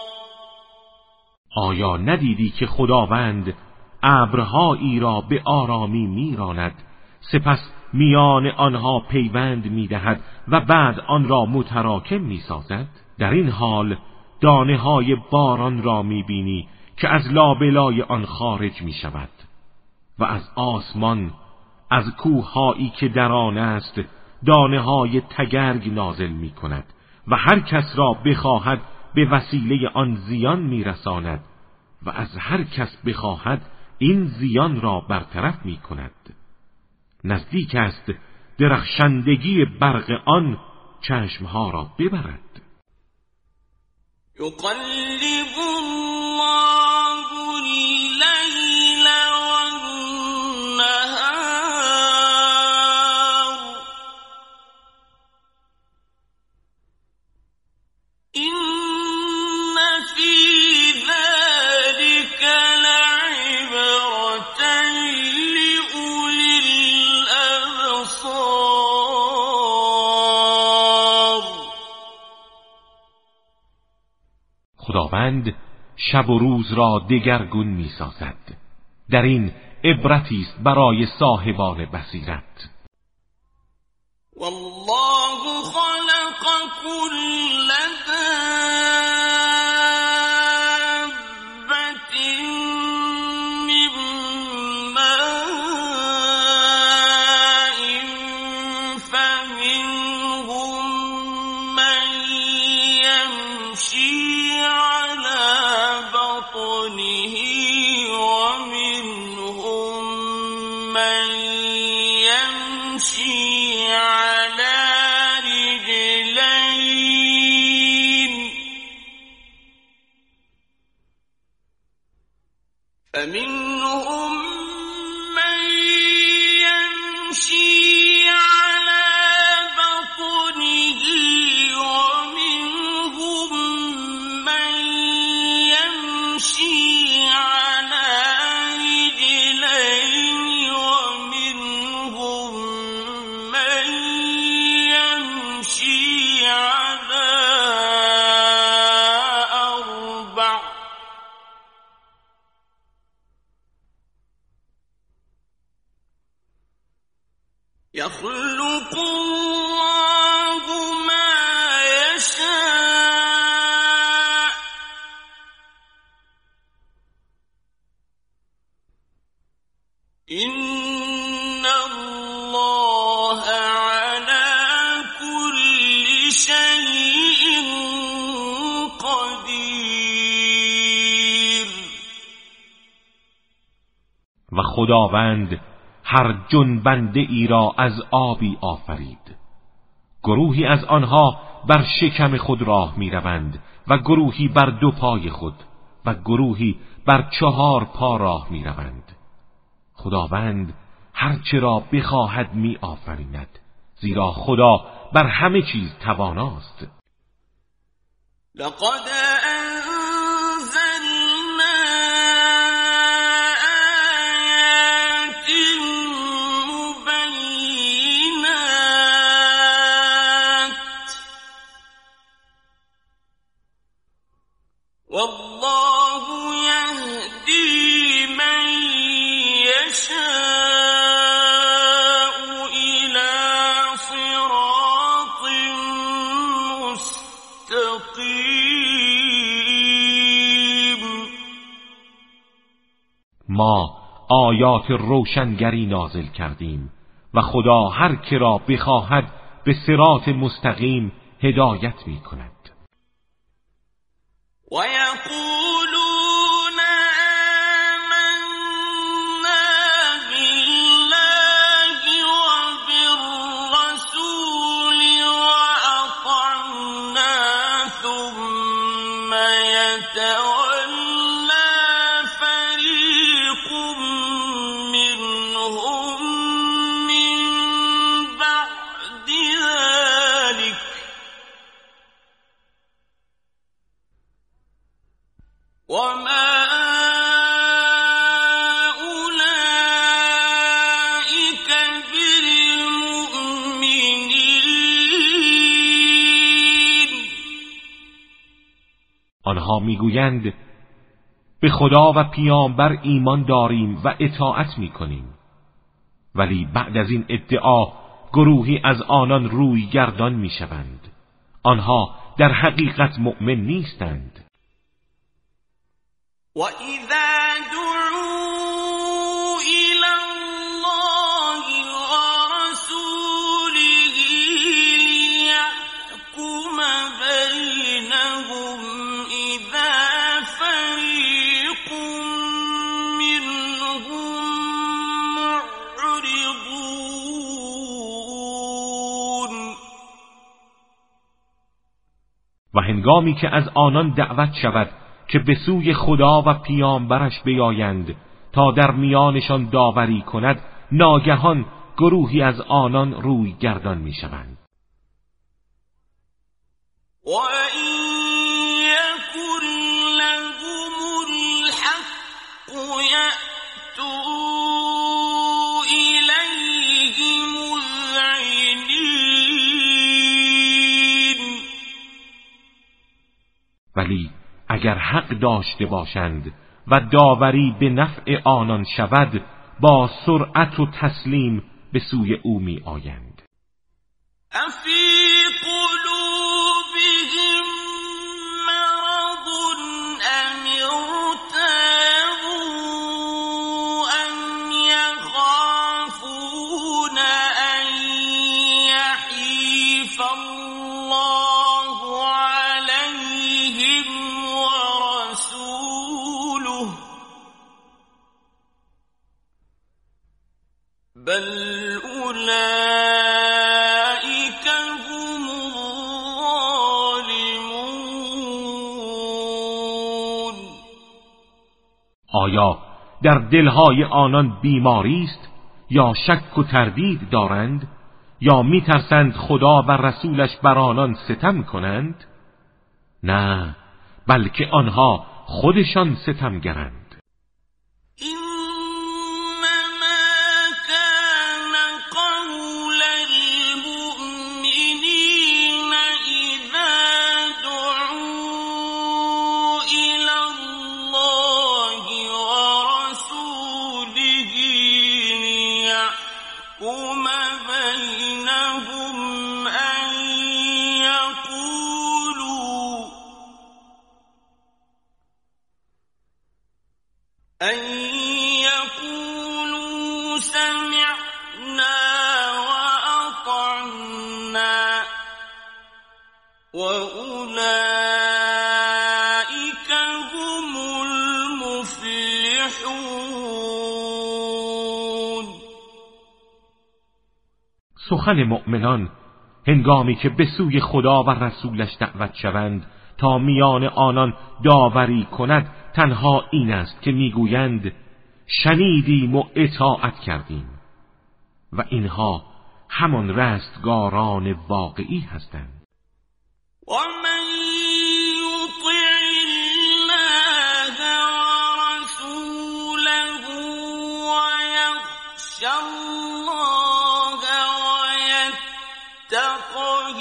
آیا ندیدی که خداوند ابرهایی را به آرامی میراند، سپس میان آنها پیوند میدهد و بعد آن را متراکم میسازد؟ در این حال دانه های باران را میبینی که از لابلای آن خارج میشود و از آسمان از کوههایی که در آن است دانه های تگرگ نازل میکند و هر کس را بخواهد به وسیله آن زیان میرساند و از هر کس بخواهد این زیان را برطرف میکند. نزدیک است درخشندگی برق آن چشمها را ببرد. يقلب الله الليل والنهار إن خداوند شب و روز را دگرگون می‌سازد. در این عبرتی است برای صاحبان بصیرت. والله خلق كل دابة من ماء فمنهم من يمشي على بطنه ومنهم من يمشي على رجلين فمنهم من يمشي على بطنه ومنهم من يمشي على رجلين ومنهم من يمشي على أربع يخلق الله ما يشاء إن الله على كل شيء قدير. و خداوند هر جنبنده ای را از آبی آفرید. گروهی از آنها بر شکم خود راه می روند و گروهی بر دو پای خود و گروهی بر چهار پا راه می روند. خداوند هرچه را بخواهد می آفریند، زیرا خدا بر همه چیز تواناست. لقد والله يهدي من يشاء إلى صراط مستقيم. ما آیات روشنگری نازل کردیم و خدا هر که را بخواهد به صراط مستقیم هدایت می کند. وَيَقُولُونَ آمَنَّا بِاللَّهِ وَبِالرَّسُولِ وَأَطَعْنَا ثُمَّ يَتَوَلَّى فَرِيقٌ مِّنْهُم مِّن بَعْدِ ذَلِكَ وَمَا أُولَئِكَ بِالْمُؤْمِنِينَ. آنها میگویند به خدا و پیامبر ایمان داریم و اطاعت میکنیم، ولی بعد از این ادعا گروهی از آنان روی گردان میشوند. آنها در حقیقت مؤمن نیستند. وَإِذَا دُعُوا إِلَى اللَّهِ وَرَسُولِهِ لِيَحْكُمَ بَيْنَهُمْ إِذَا فَرِيقٌ مِّنْهُم مُّعْرِضُونَ. و هنگامی که از آنان دعوت شود که به سوی خدا و پیامبرش بیایند تا در میانشان داوری کند، ناگهان گروهی از آنان روی گردان میشوند. وَإِن يَكُن لَّهُمُ الْحَقُّ يَأْتُوا إِلَيْهِ مُذْعِنِينَ. ولی اگر حق داشته باشند و داوری به نفع آنان شود، با سرعت و تسلیم به سوی او می آیند. افی قلوبهم مرض ام ارتابوا ام یخافون ان یحیف الله علیهم ورسوله بل اولئک هم الظالمون. آیا در دلهای آنان بیماری است یا شک و تردید دارند یا میترسند خدا و رسولش بر آنان ستم کنند؟ نه، بلکه آنها خودشان ستمگرند. أن يقولوا سمعنا وأطعنا وأولئك هم المفلحون. سخن مؤمنان هنگامی که به سوی خدا و رسولش دعوت شوند تا میان آنان داوری کند تنها این است که میگویند شنیدیم و اطاعت کردیم و اینها همان رستگاران واقعی هستند. و من یطع الله و رسوله و یخشی الله و یتقه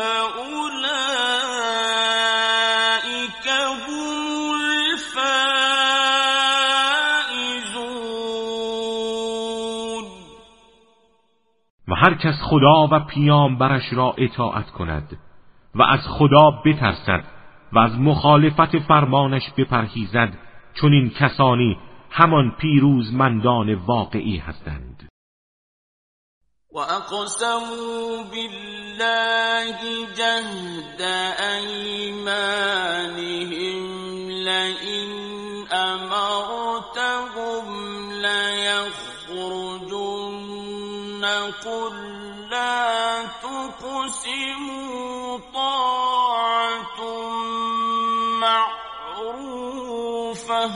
فاولئک هم و هر کس خدا و پیامبرش را اطاعت کند و از خدا بترسد و از مخالفت فرمانش بپرهیزد، چون این کسانی همان پیروزمندان واقعی هستند. و اقسموا بالله جهد ایمانهم لئن امرتهم لیخرجن قل لا تقسموا طاعة معروفة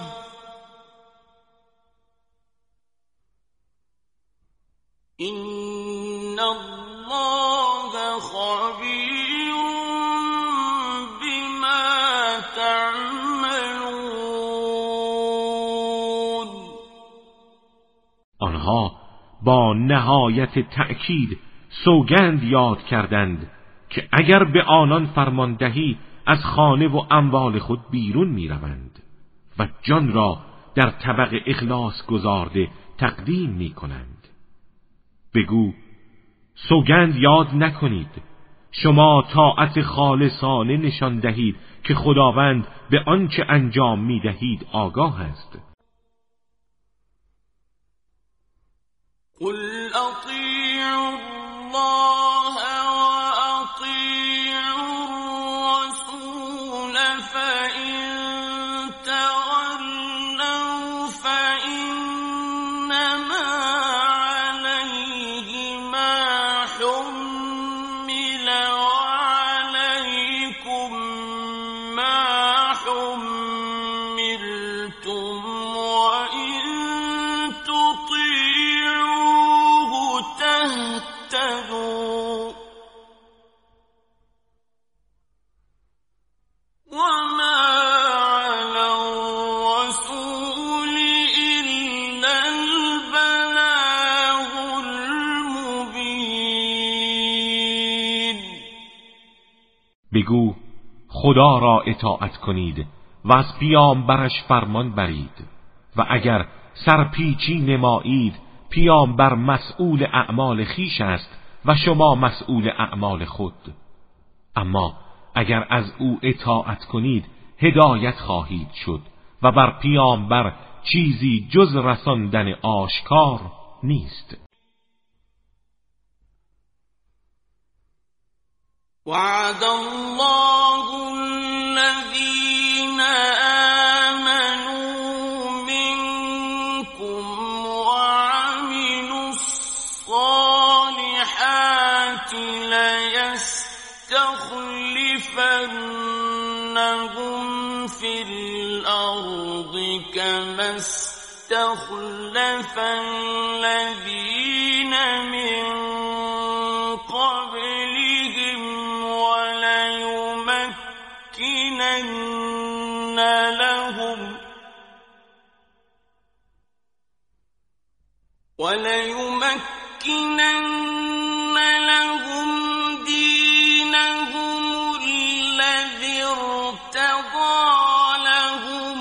إن الله خبير بما تعملون. آنها با نهایت تأکید سوگند یاد کردند که اگر به آنان فرمان دهی از خانه و اموال خود بیرون می روند و جان را در طبق اخلاص گذارده تقدیم می کنند. بگو سوگند یاد نکنید، شما طاعت خالصانه نشان دهید که خداوند به آنچه انجام می دهید آگاه است. قل اطیعوا الله واطیعوا الرسول فإن تولوا فإنما عليه ما حمل وعليكم ما حملتم وإن تطيعوا تهتدوا وما على الرسول إلا البلاغ المبين. بگو خدا را اطاعت کنید و از پیامبرش فرمان برید و اگر سرپیچی نمایید پیامبر مسئول اعمال خیش است و شما مسئول اعمال خود. اما اگر از او اطاعت کنید هدایت خواهید شد و بر پیامبر چیزی جز رساندن آشکار نیست. وعد الله الذين آمنوا منكم وعملوا الصالحات ليستخلفنهم في الأرض كما استخلف الذين من قبلهم وليمكنن لهم وليمكنن لهم دينهم الذي ارتضى لهم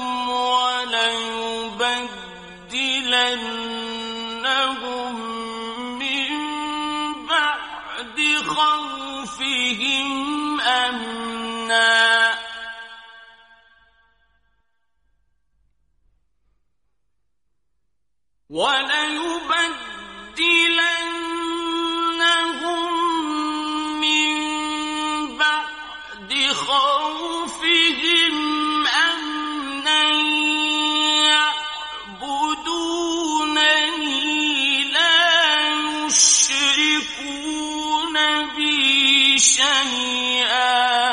وليبدلنهم من بعد خوفهم أمنا وليبدلنهم من بعد خوفهم أمنا يعبدونني لا يشركون بي شيئا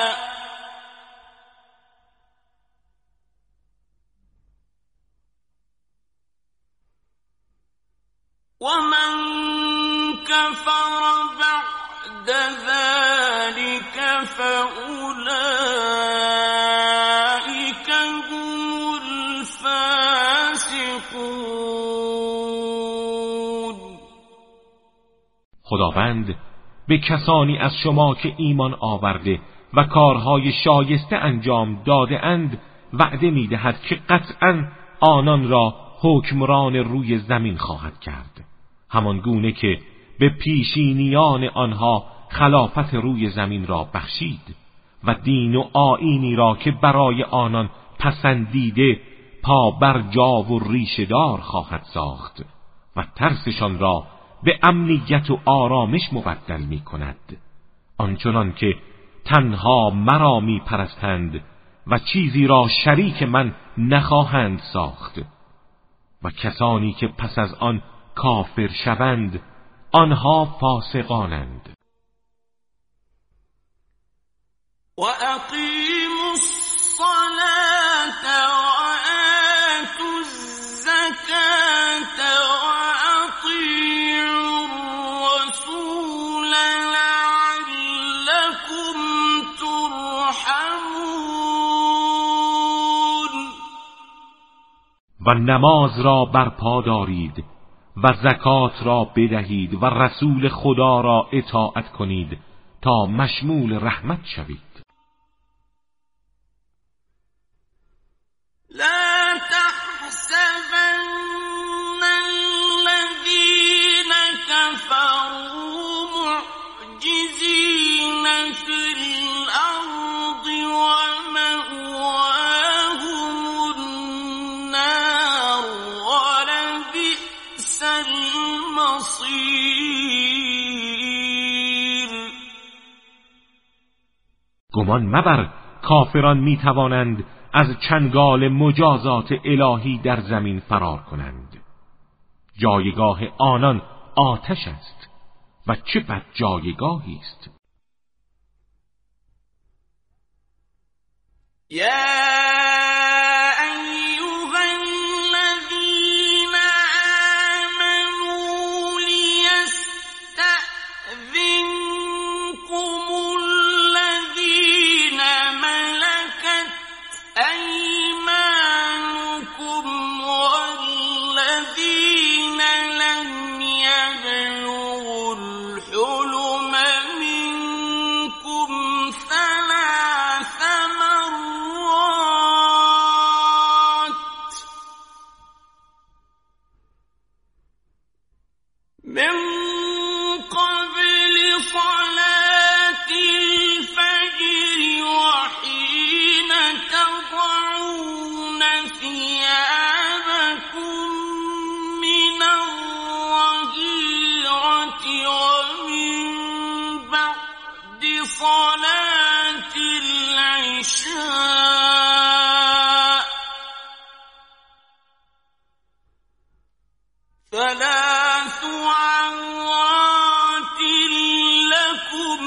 ومن كفر بعد ذلك فأولئك هم الفاسقون. خداوند به کسانی از شما که ایمان آورده و کارهای شایسته انجام داده اند وعده می دهد که قطعاً آنان را حکمران روی زمین خواهد کرد، همان گونه که به پیشینیان آنها خلافت روی زمین را بخشید و دین و آیینی را که برای آنان پسندیده پا بر جا و ریشه‌دار خواهد ساخت و ترسشان را به امنیت و آرامش مبدل می کند، آنچنان که تنها مرا می پرستند و چیزی را شریک من نخواهند ساخت. و کسانی که پس از آن کافر شوند آنها فاسقانند. و اقیموا الصلاة و آتوا الزکاة و اطیعوا الرسول لعلکم ترحمون. و نماز را برپا دارید و زکات را بدهید و رسول خدا را اطاعت کنید تا مشمول رحمت شوید. لا تحسبن الذين كفروا معجزين في الأرض ومأواهم النار ولبئس المصير. گمان مبر کافران می توانند از چنگال مجازات الهی در زمین فرار کنند. جایگاه آنان آتش است و چه بد جایگاهی است. یا ایها الذین آمنوا لیستأذنکم الذین ملکت أيمانكم والذين لم يبلغوا الحلم منكم ثلاث مرات ثيابكم من الظهيرة ومن بعد صلاة العشاء ثلاث عورات لكم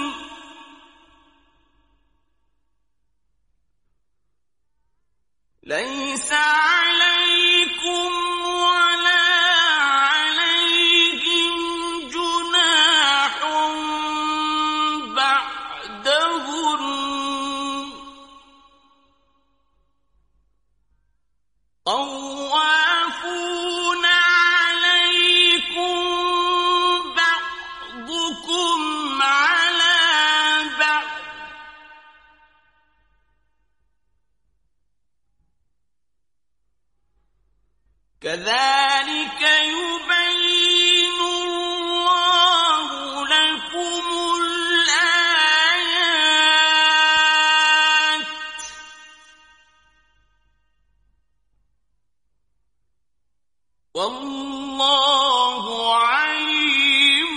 ليس عليكم ولا عليهم جناح بعدهن طوافون عليكم بعضكم على بعض كذلك يبين الله لكم الآيات والله عليم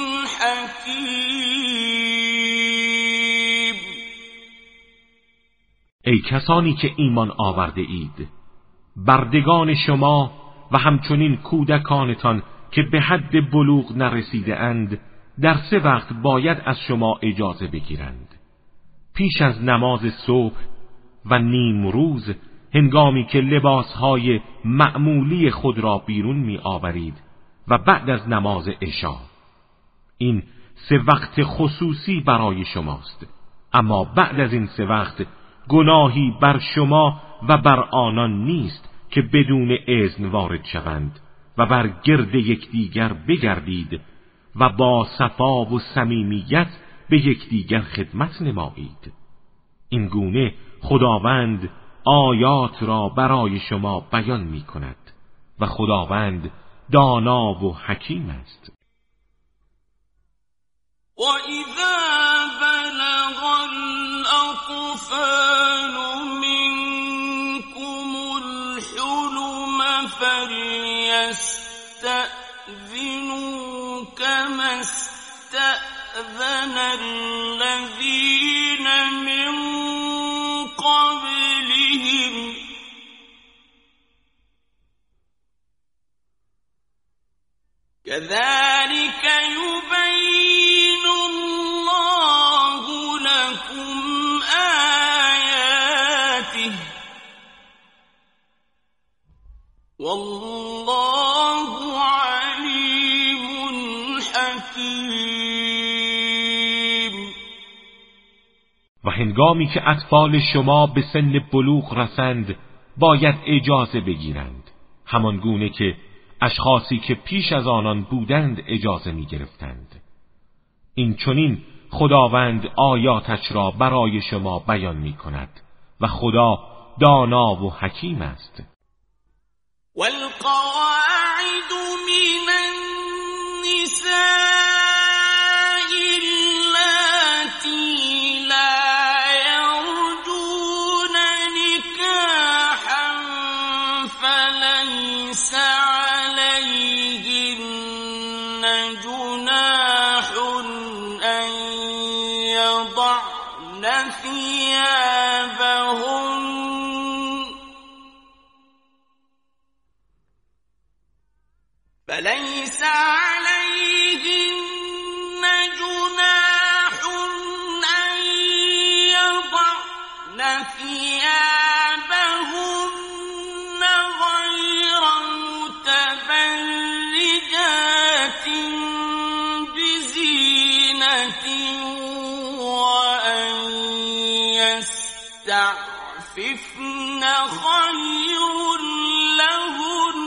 حکیم. ای کسانی که ایمان آورده اید، بردگان شما و همچنین کودکانتان که به حد بلوغ نرسیده اند در سه وقت باید از شما اجازه بگیرند: پیش از نماز صبح و نیم روز هنگامی که لباسهای معمولی خود را بیرون می آورید و بعد از نماز عشا. این سه وقت خصوصی برای شماست، اما بعد از این سه وقت گناهی بر شما و بر آنان نیست که بدون اذن وارد شوند و بر گرد یکدیگر بگردید و با صفا و صمیمیت به یکدیگر خدمت نمایید. این گونه خداوند آیات را برای شما بیان می کند و خداوند دانا و حکیم است. و اذا بلغ الاطفال منكم الحلم فليستأذنوا كما استأذن الذين من قبلهم كذلك يبين الله لكم آياته والله عليم حكيم. و هنگامی که اطفال شما به سن بلوغ رسند باید اجازه بگیرند، همان گونه که اشخاصی که پیش از آنان بودند اجازه می گرفتند. این چنین خداوند آیاتش را برای شما بیان می کند و خدا دانا و حکیم است. والقواعد من النساء فليس عليهن جناح أن يضعن ثيابهن غير متبرجات بزينة وأن يستعففن خير لهن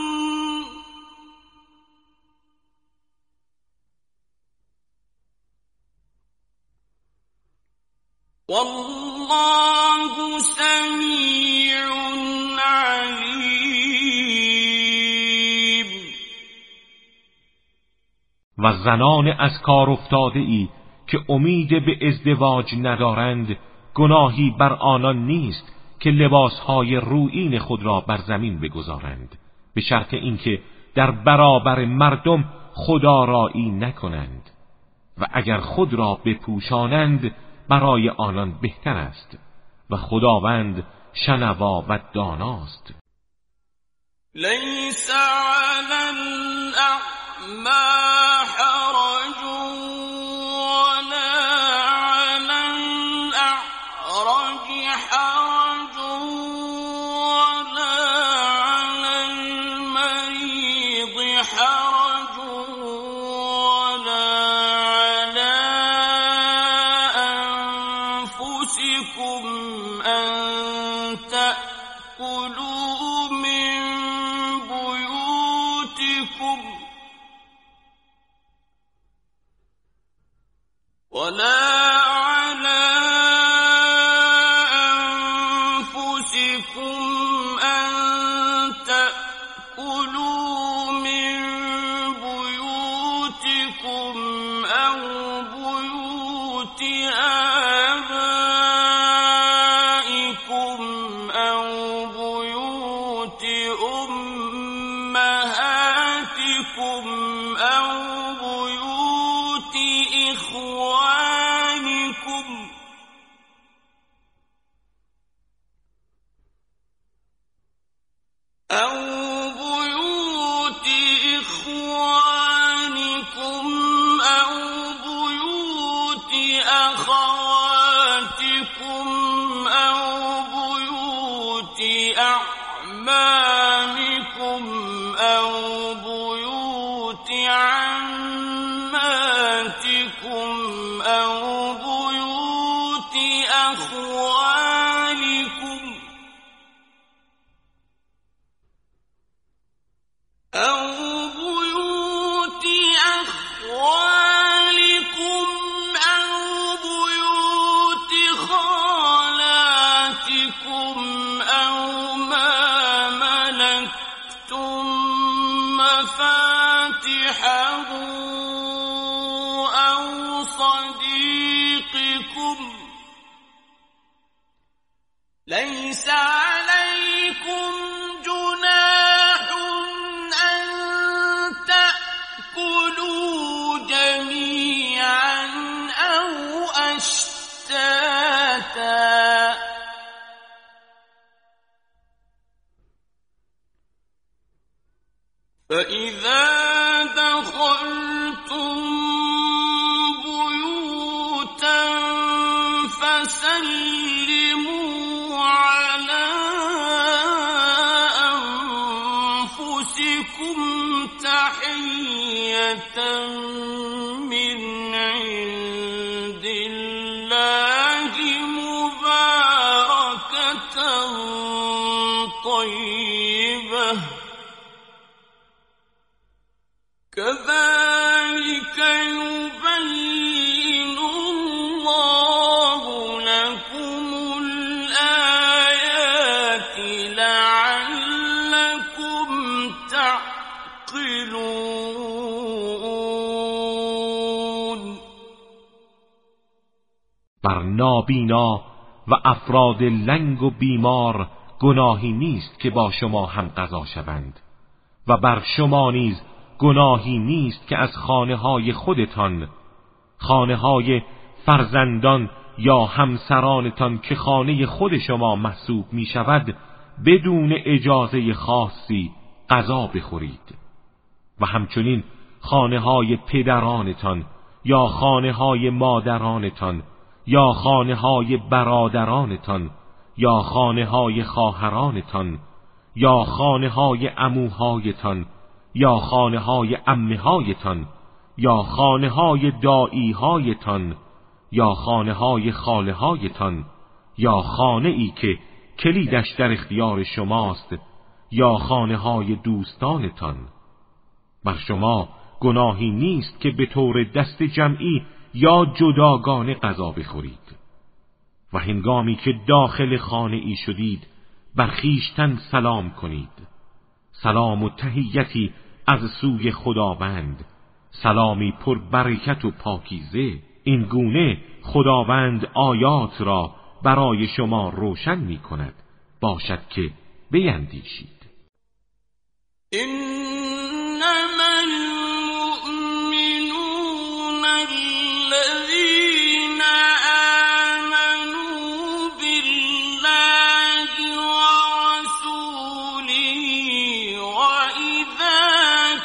والله سمیع علیم. و زنان از کار افتاده ای که امید به ازدواج ندارند گناهی بر آنان نیست که لباسهای رویین خود را بر زمین بگذارند، به شرط اینکه در برابر مردم خودآرایی نکنند و اگر خود را بپوشانند برای آنان بهتر است و خداوند شنوا و داناست. لیس علی الاعمى حرج ولا علی الاعرج حرج ولا علی المریض حرج ولا علی انفسکم ان تأکلوا من بيوتكم ولا على أنفسكم أن تأكلوا من بيوتكم أو بيوت آبائكم أو بيوت أمهاتكم أو بيوت إخوانكم أو بيوت إخوانكم أو بيوت أخواتكم أو بيوت أعمامكم أو بيوت عماتكم أو بيوت أخوالكم أو بيوت أخوالكم أو بيوت خالاتكم أو ما ملكتم مفاتحه أو صديقكم ليس عليكم جناح أن تأكلوا جميعا أو أشتاتا فإذا دخلتم بيوتا فسلموا على أنفسكم تحية من عند الله مباركة طيبة كذلك يبين الله لكم الآيات لعلكم تعقلون. بر نابینا و افراد لنگ و بیمار گناهی نیست که با شما هم غذا شوند و بر شما نیز گناهی نیست که از خانه های خودتان، خانه های فرزندان یا همسرانتان که خانه خود شما محسوب می شود بدون اجازه خاصی غذا بخورید و همچنین خانه های پدرانتان یا خانه های مادرانتان یا خانه های برادرانتان یا خانه های خواهرانتان یا خانه های عموهایتان یا خانه های عمه هایتان یا خانه های دایی هایتان یا خانه های خاله هایتان یا خانه ای که کلیدش در اختیار شماست یا خانه های دوستانتان. بر شما گناهی نیست که به طور دست جمعی یا جداگانه غذا بخورید و هنگامی که داخل خانه ای شدید بر خویشتن سلام کنید. سلام و تحیتی از سوی خداوند، سلامی پر برکت و پاکیزه. این گونه خداوند آیات را برای شما روشن می کند باشد که بیندیشید. انما المؤمنون الذين آمنوا بالله ورسوله وإذا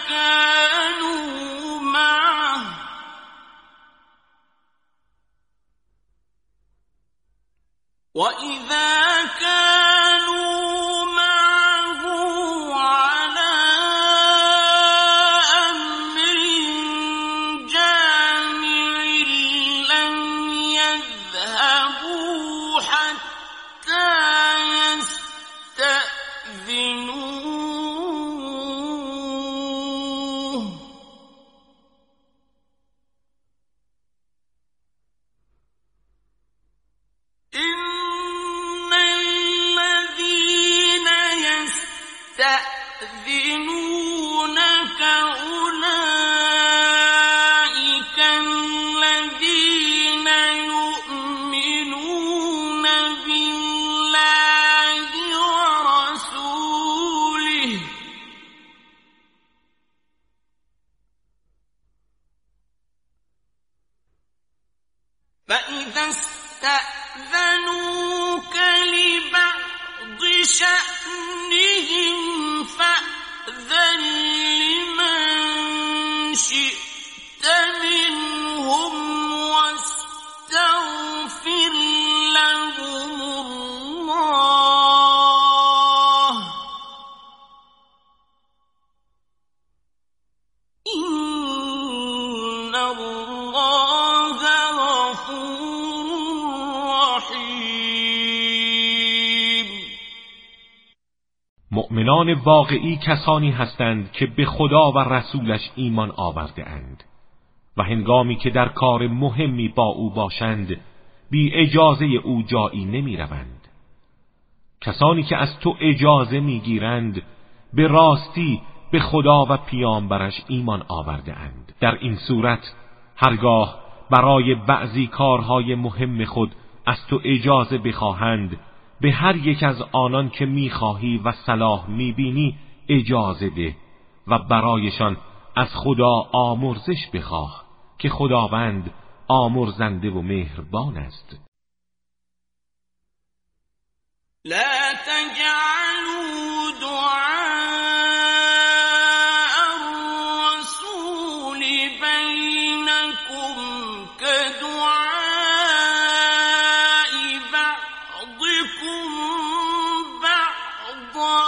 كانوا معه وإذا كانوا معه على أمر جامع لم يذهبوا حتى يستأذنوه إن الذين يستأذنونك أولئك الذين يؤمنون بالله ورسوله فإذا استأذنوك لبعض شأنهم فأذن لمن شئت منهم واستغفر لهم الله إن الله غفور رحیم. مؤمنان واقعی کسانی هستند که به خدا و رسولش ایمان آورده اند و هنگامی که در کار مهمی با او باشند بی اجازه او جایی نمی روند. کسانی که از تو اجازه می گیرند به راستی به خدا و پیامبرش ایمان آورده اند. در این صورت هرگاه برای بعضی کارهای مهم خود از تو اجازه بخواهند به هر یک از آنان که میخواهی و صلاح میبینی اجازه ده و برایشان از خدا آمرزش بخواه که خداوند آمرزنده و مهربان است. لا تجعلوا دعاء الرسول بينكم كدعاء بعضكم بعضا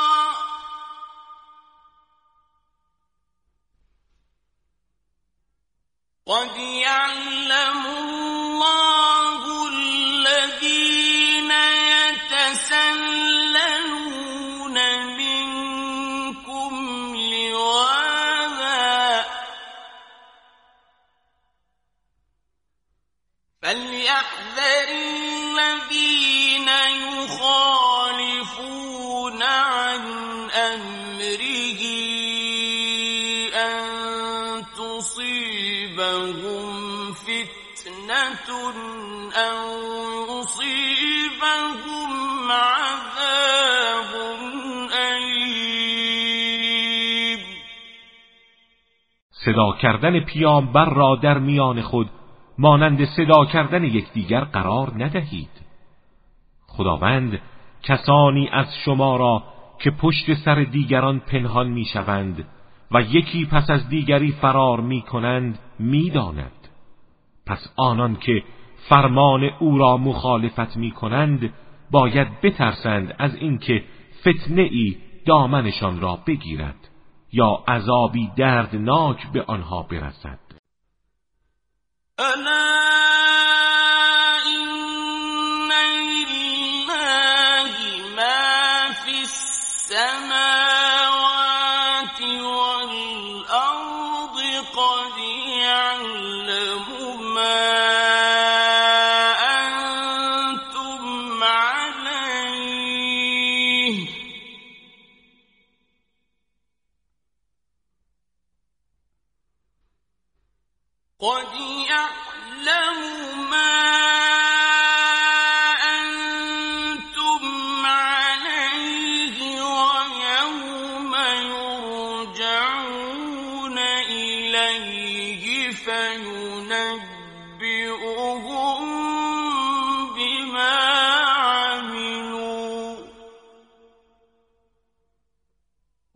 قد يعلم الله الذين يتسللون منكم لواذا فليحذر الذين يخالفون عن أمره أن تصيبهم فتنة أو يصيبهم عذاب أليم. صدا کردن پیامبر را در میان خود مانند صدا کردن یکدیگر قرار ندهید. خداوند کسانی از شما را که پشت سر دیگران پنهان میشوند و یکی پس از دیگری فرار میکنند میداند. پس آنان که فرمان او را مخالفت میکنند باید بترسند از اینکه فتنه ای دامنشان را بگیرد یا عذابی دردناک به آنها برسد. ألا إن لله ما في السماوات والأرض قد يعلم ما أنتم عليه قد يعلم ما أنتم عليه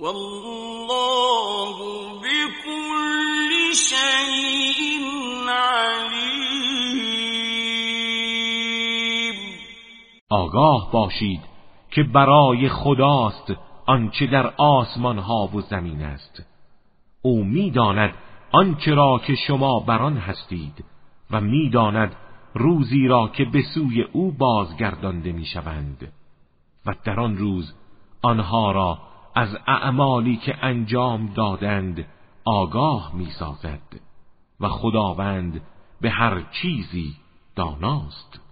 والله بكل شيء علیم. آگاه باشید که برای خداست آنچه در آسمان ها و زمین است. او میداند آنچه را که شما بران هستید و میداند روزی را که به سوی او بازگردانده میشوند و در آن روز آنها را از اعمالی که انجام دادند آگاه میسازد و خداوند به هر چیزی داناست.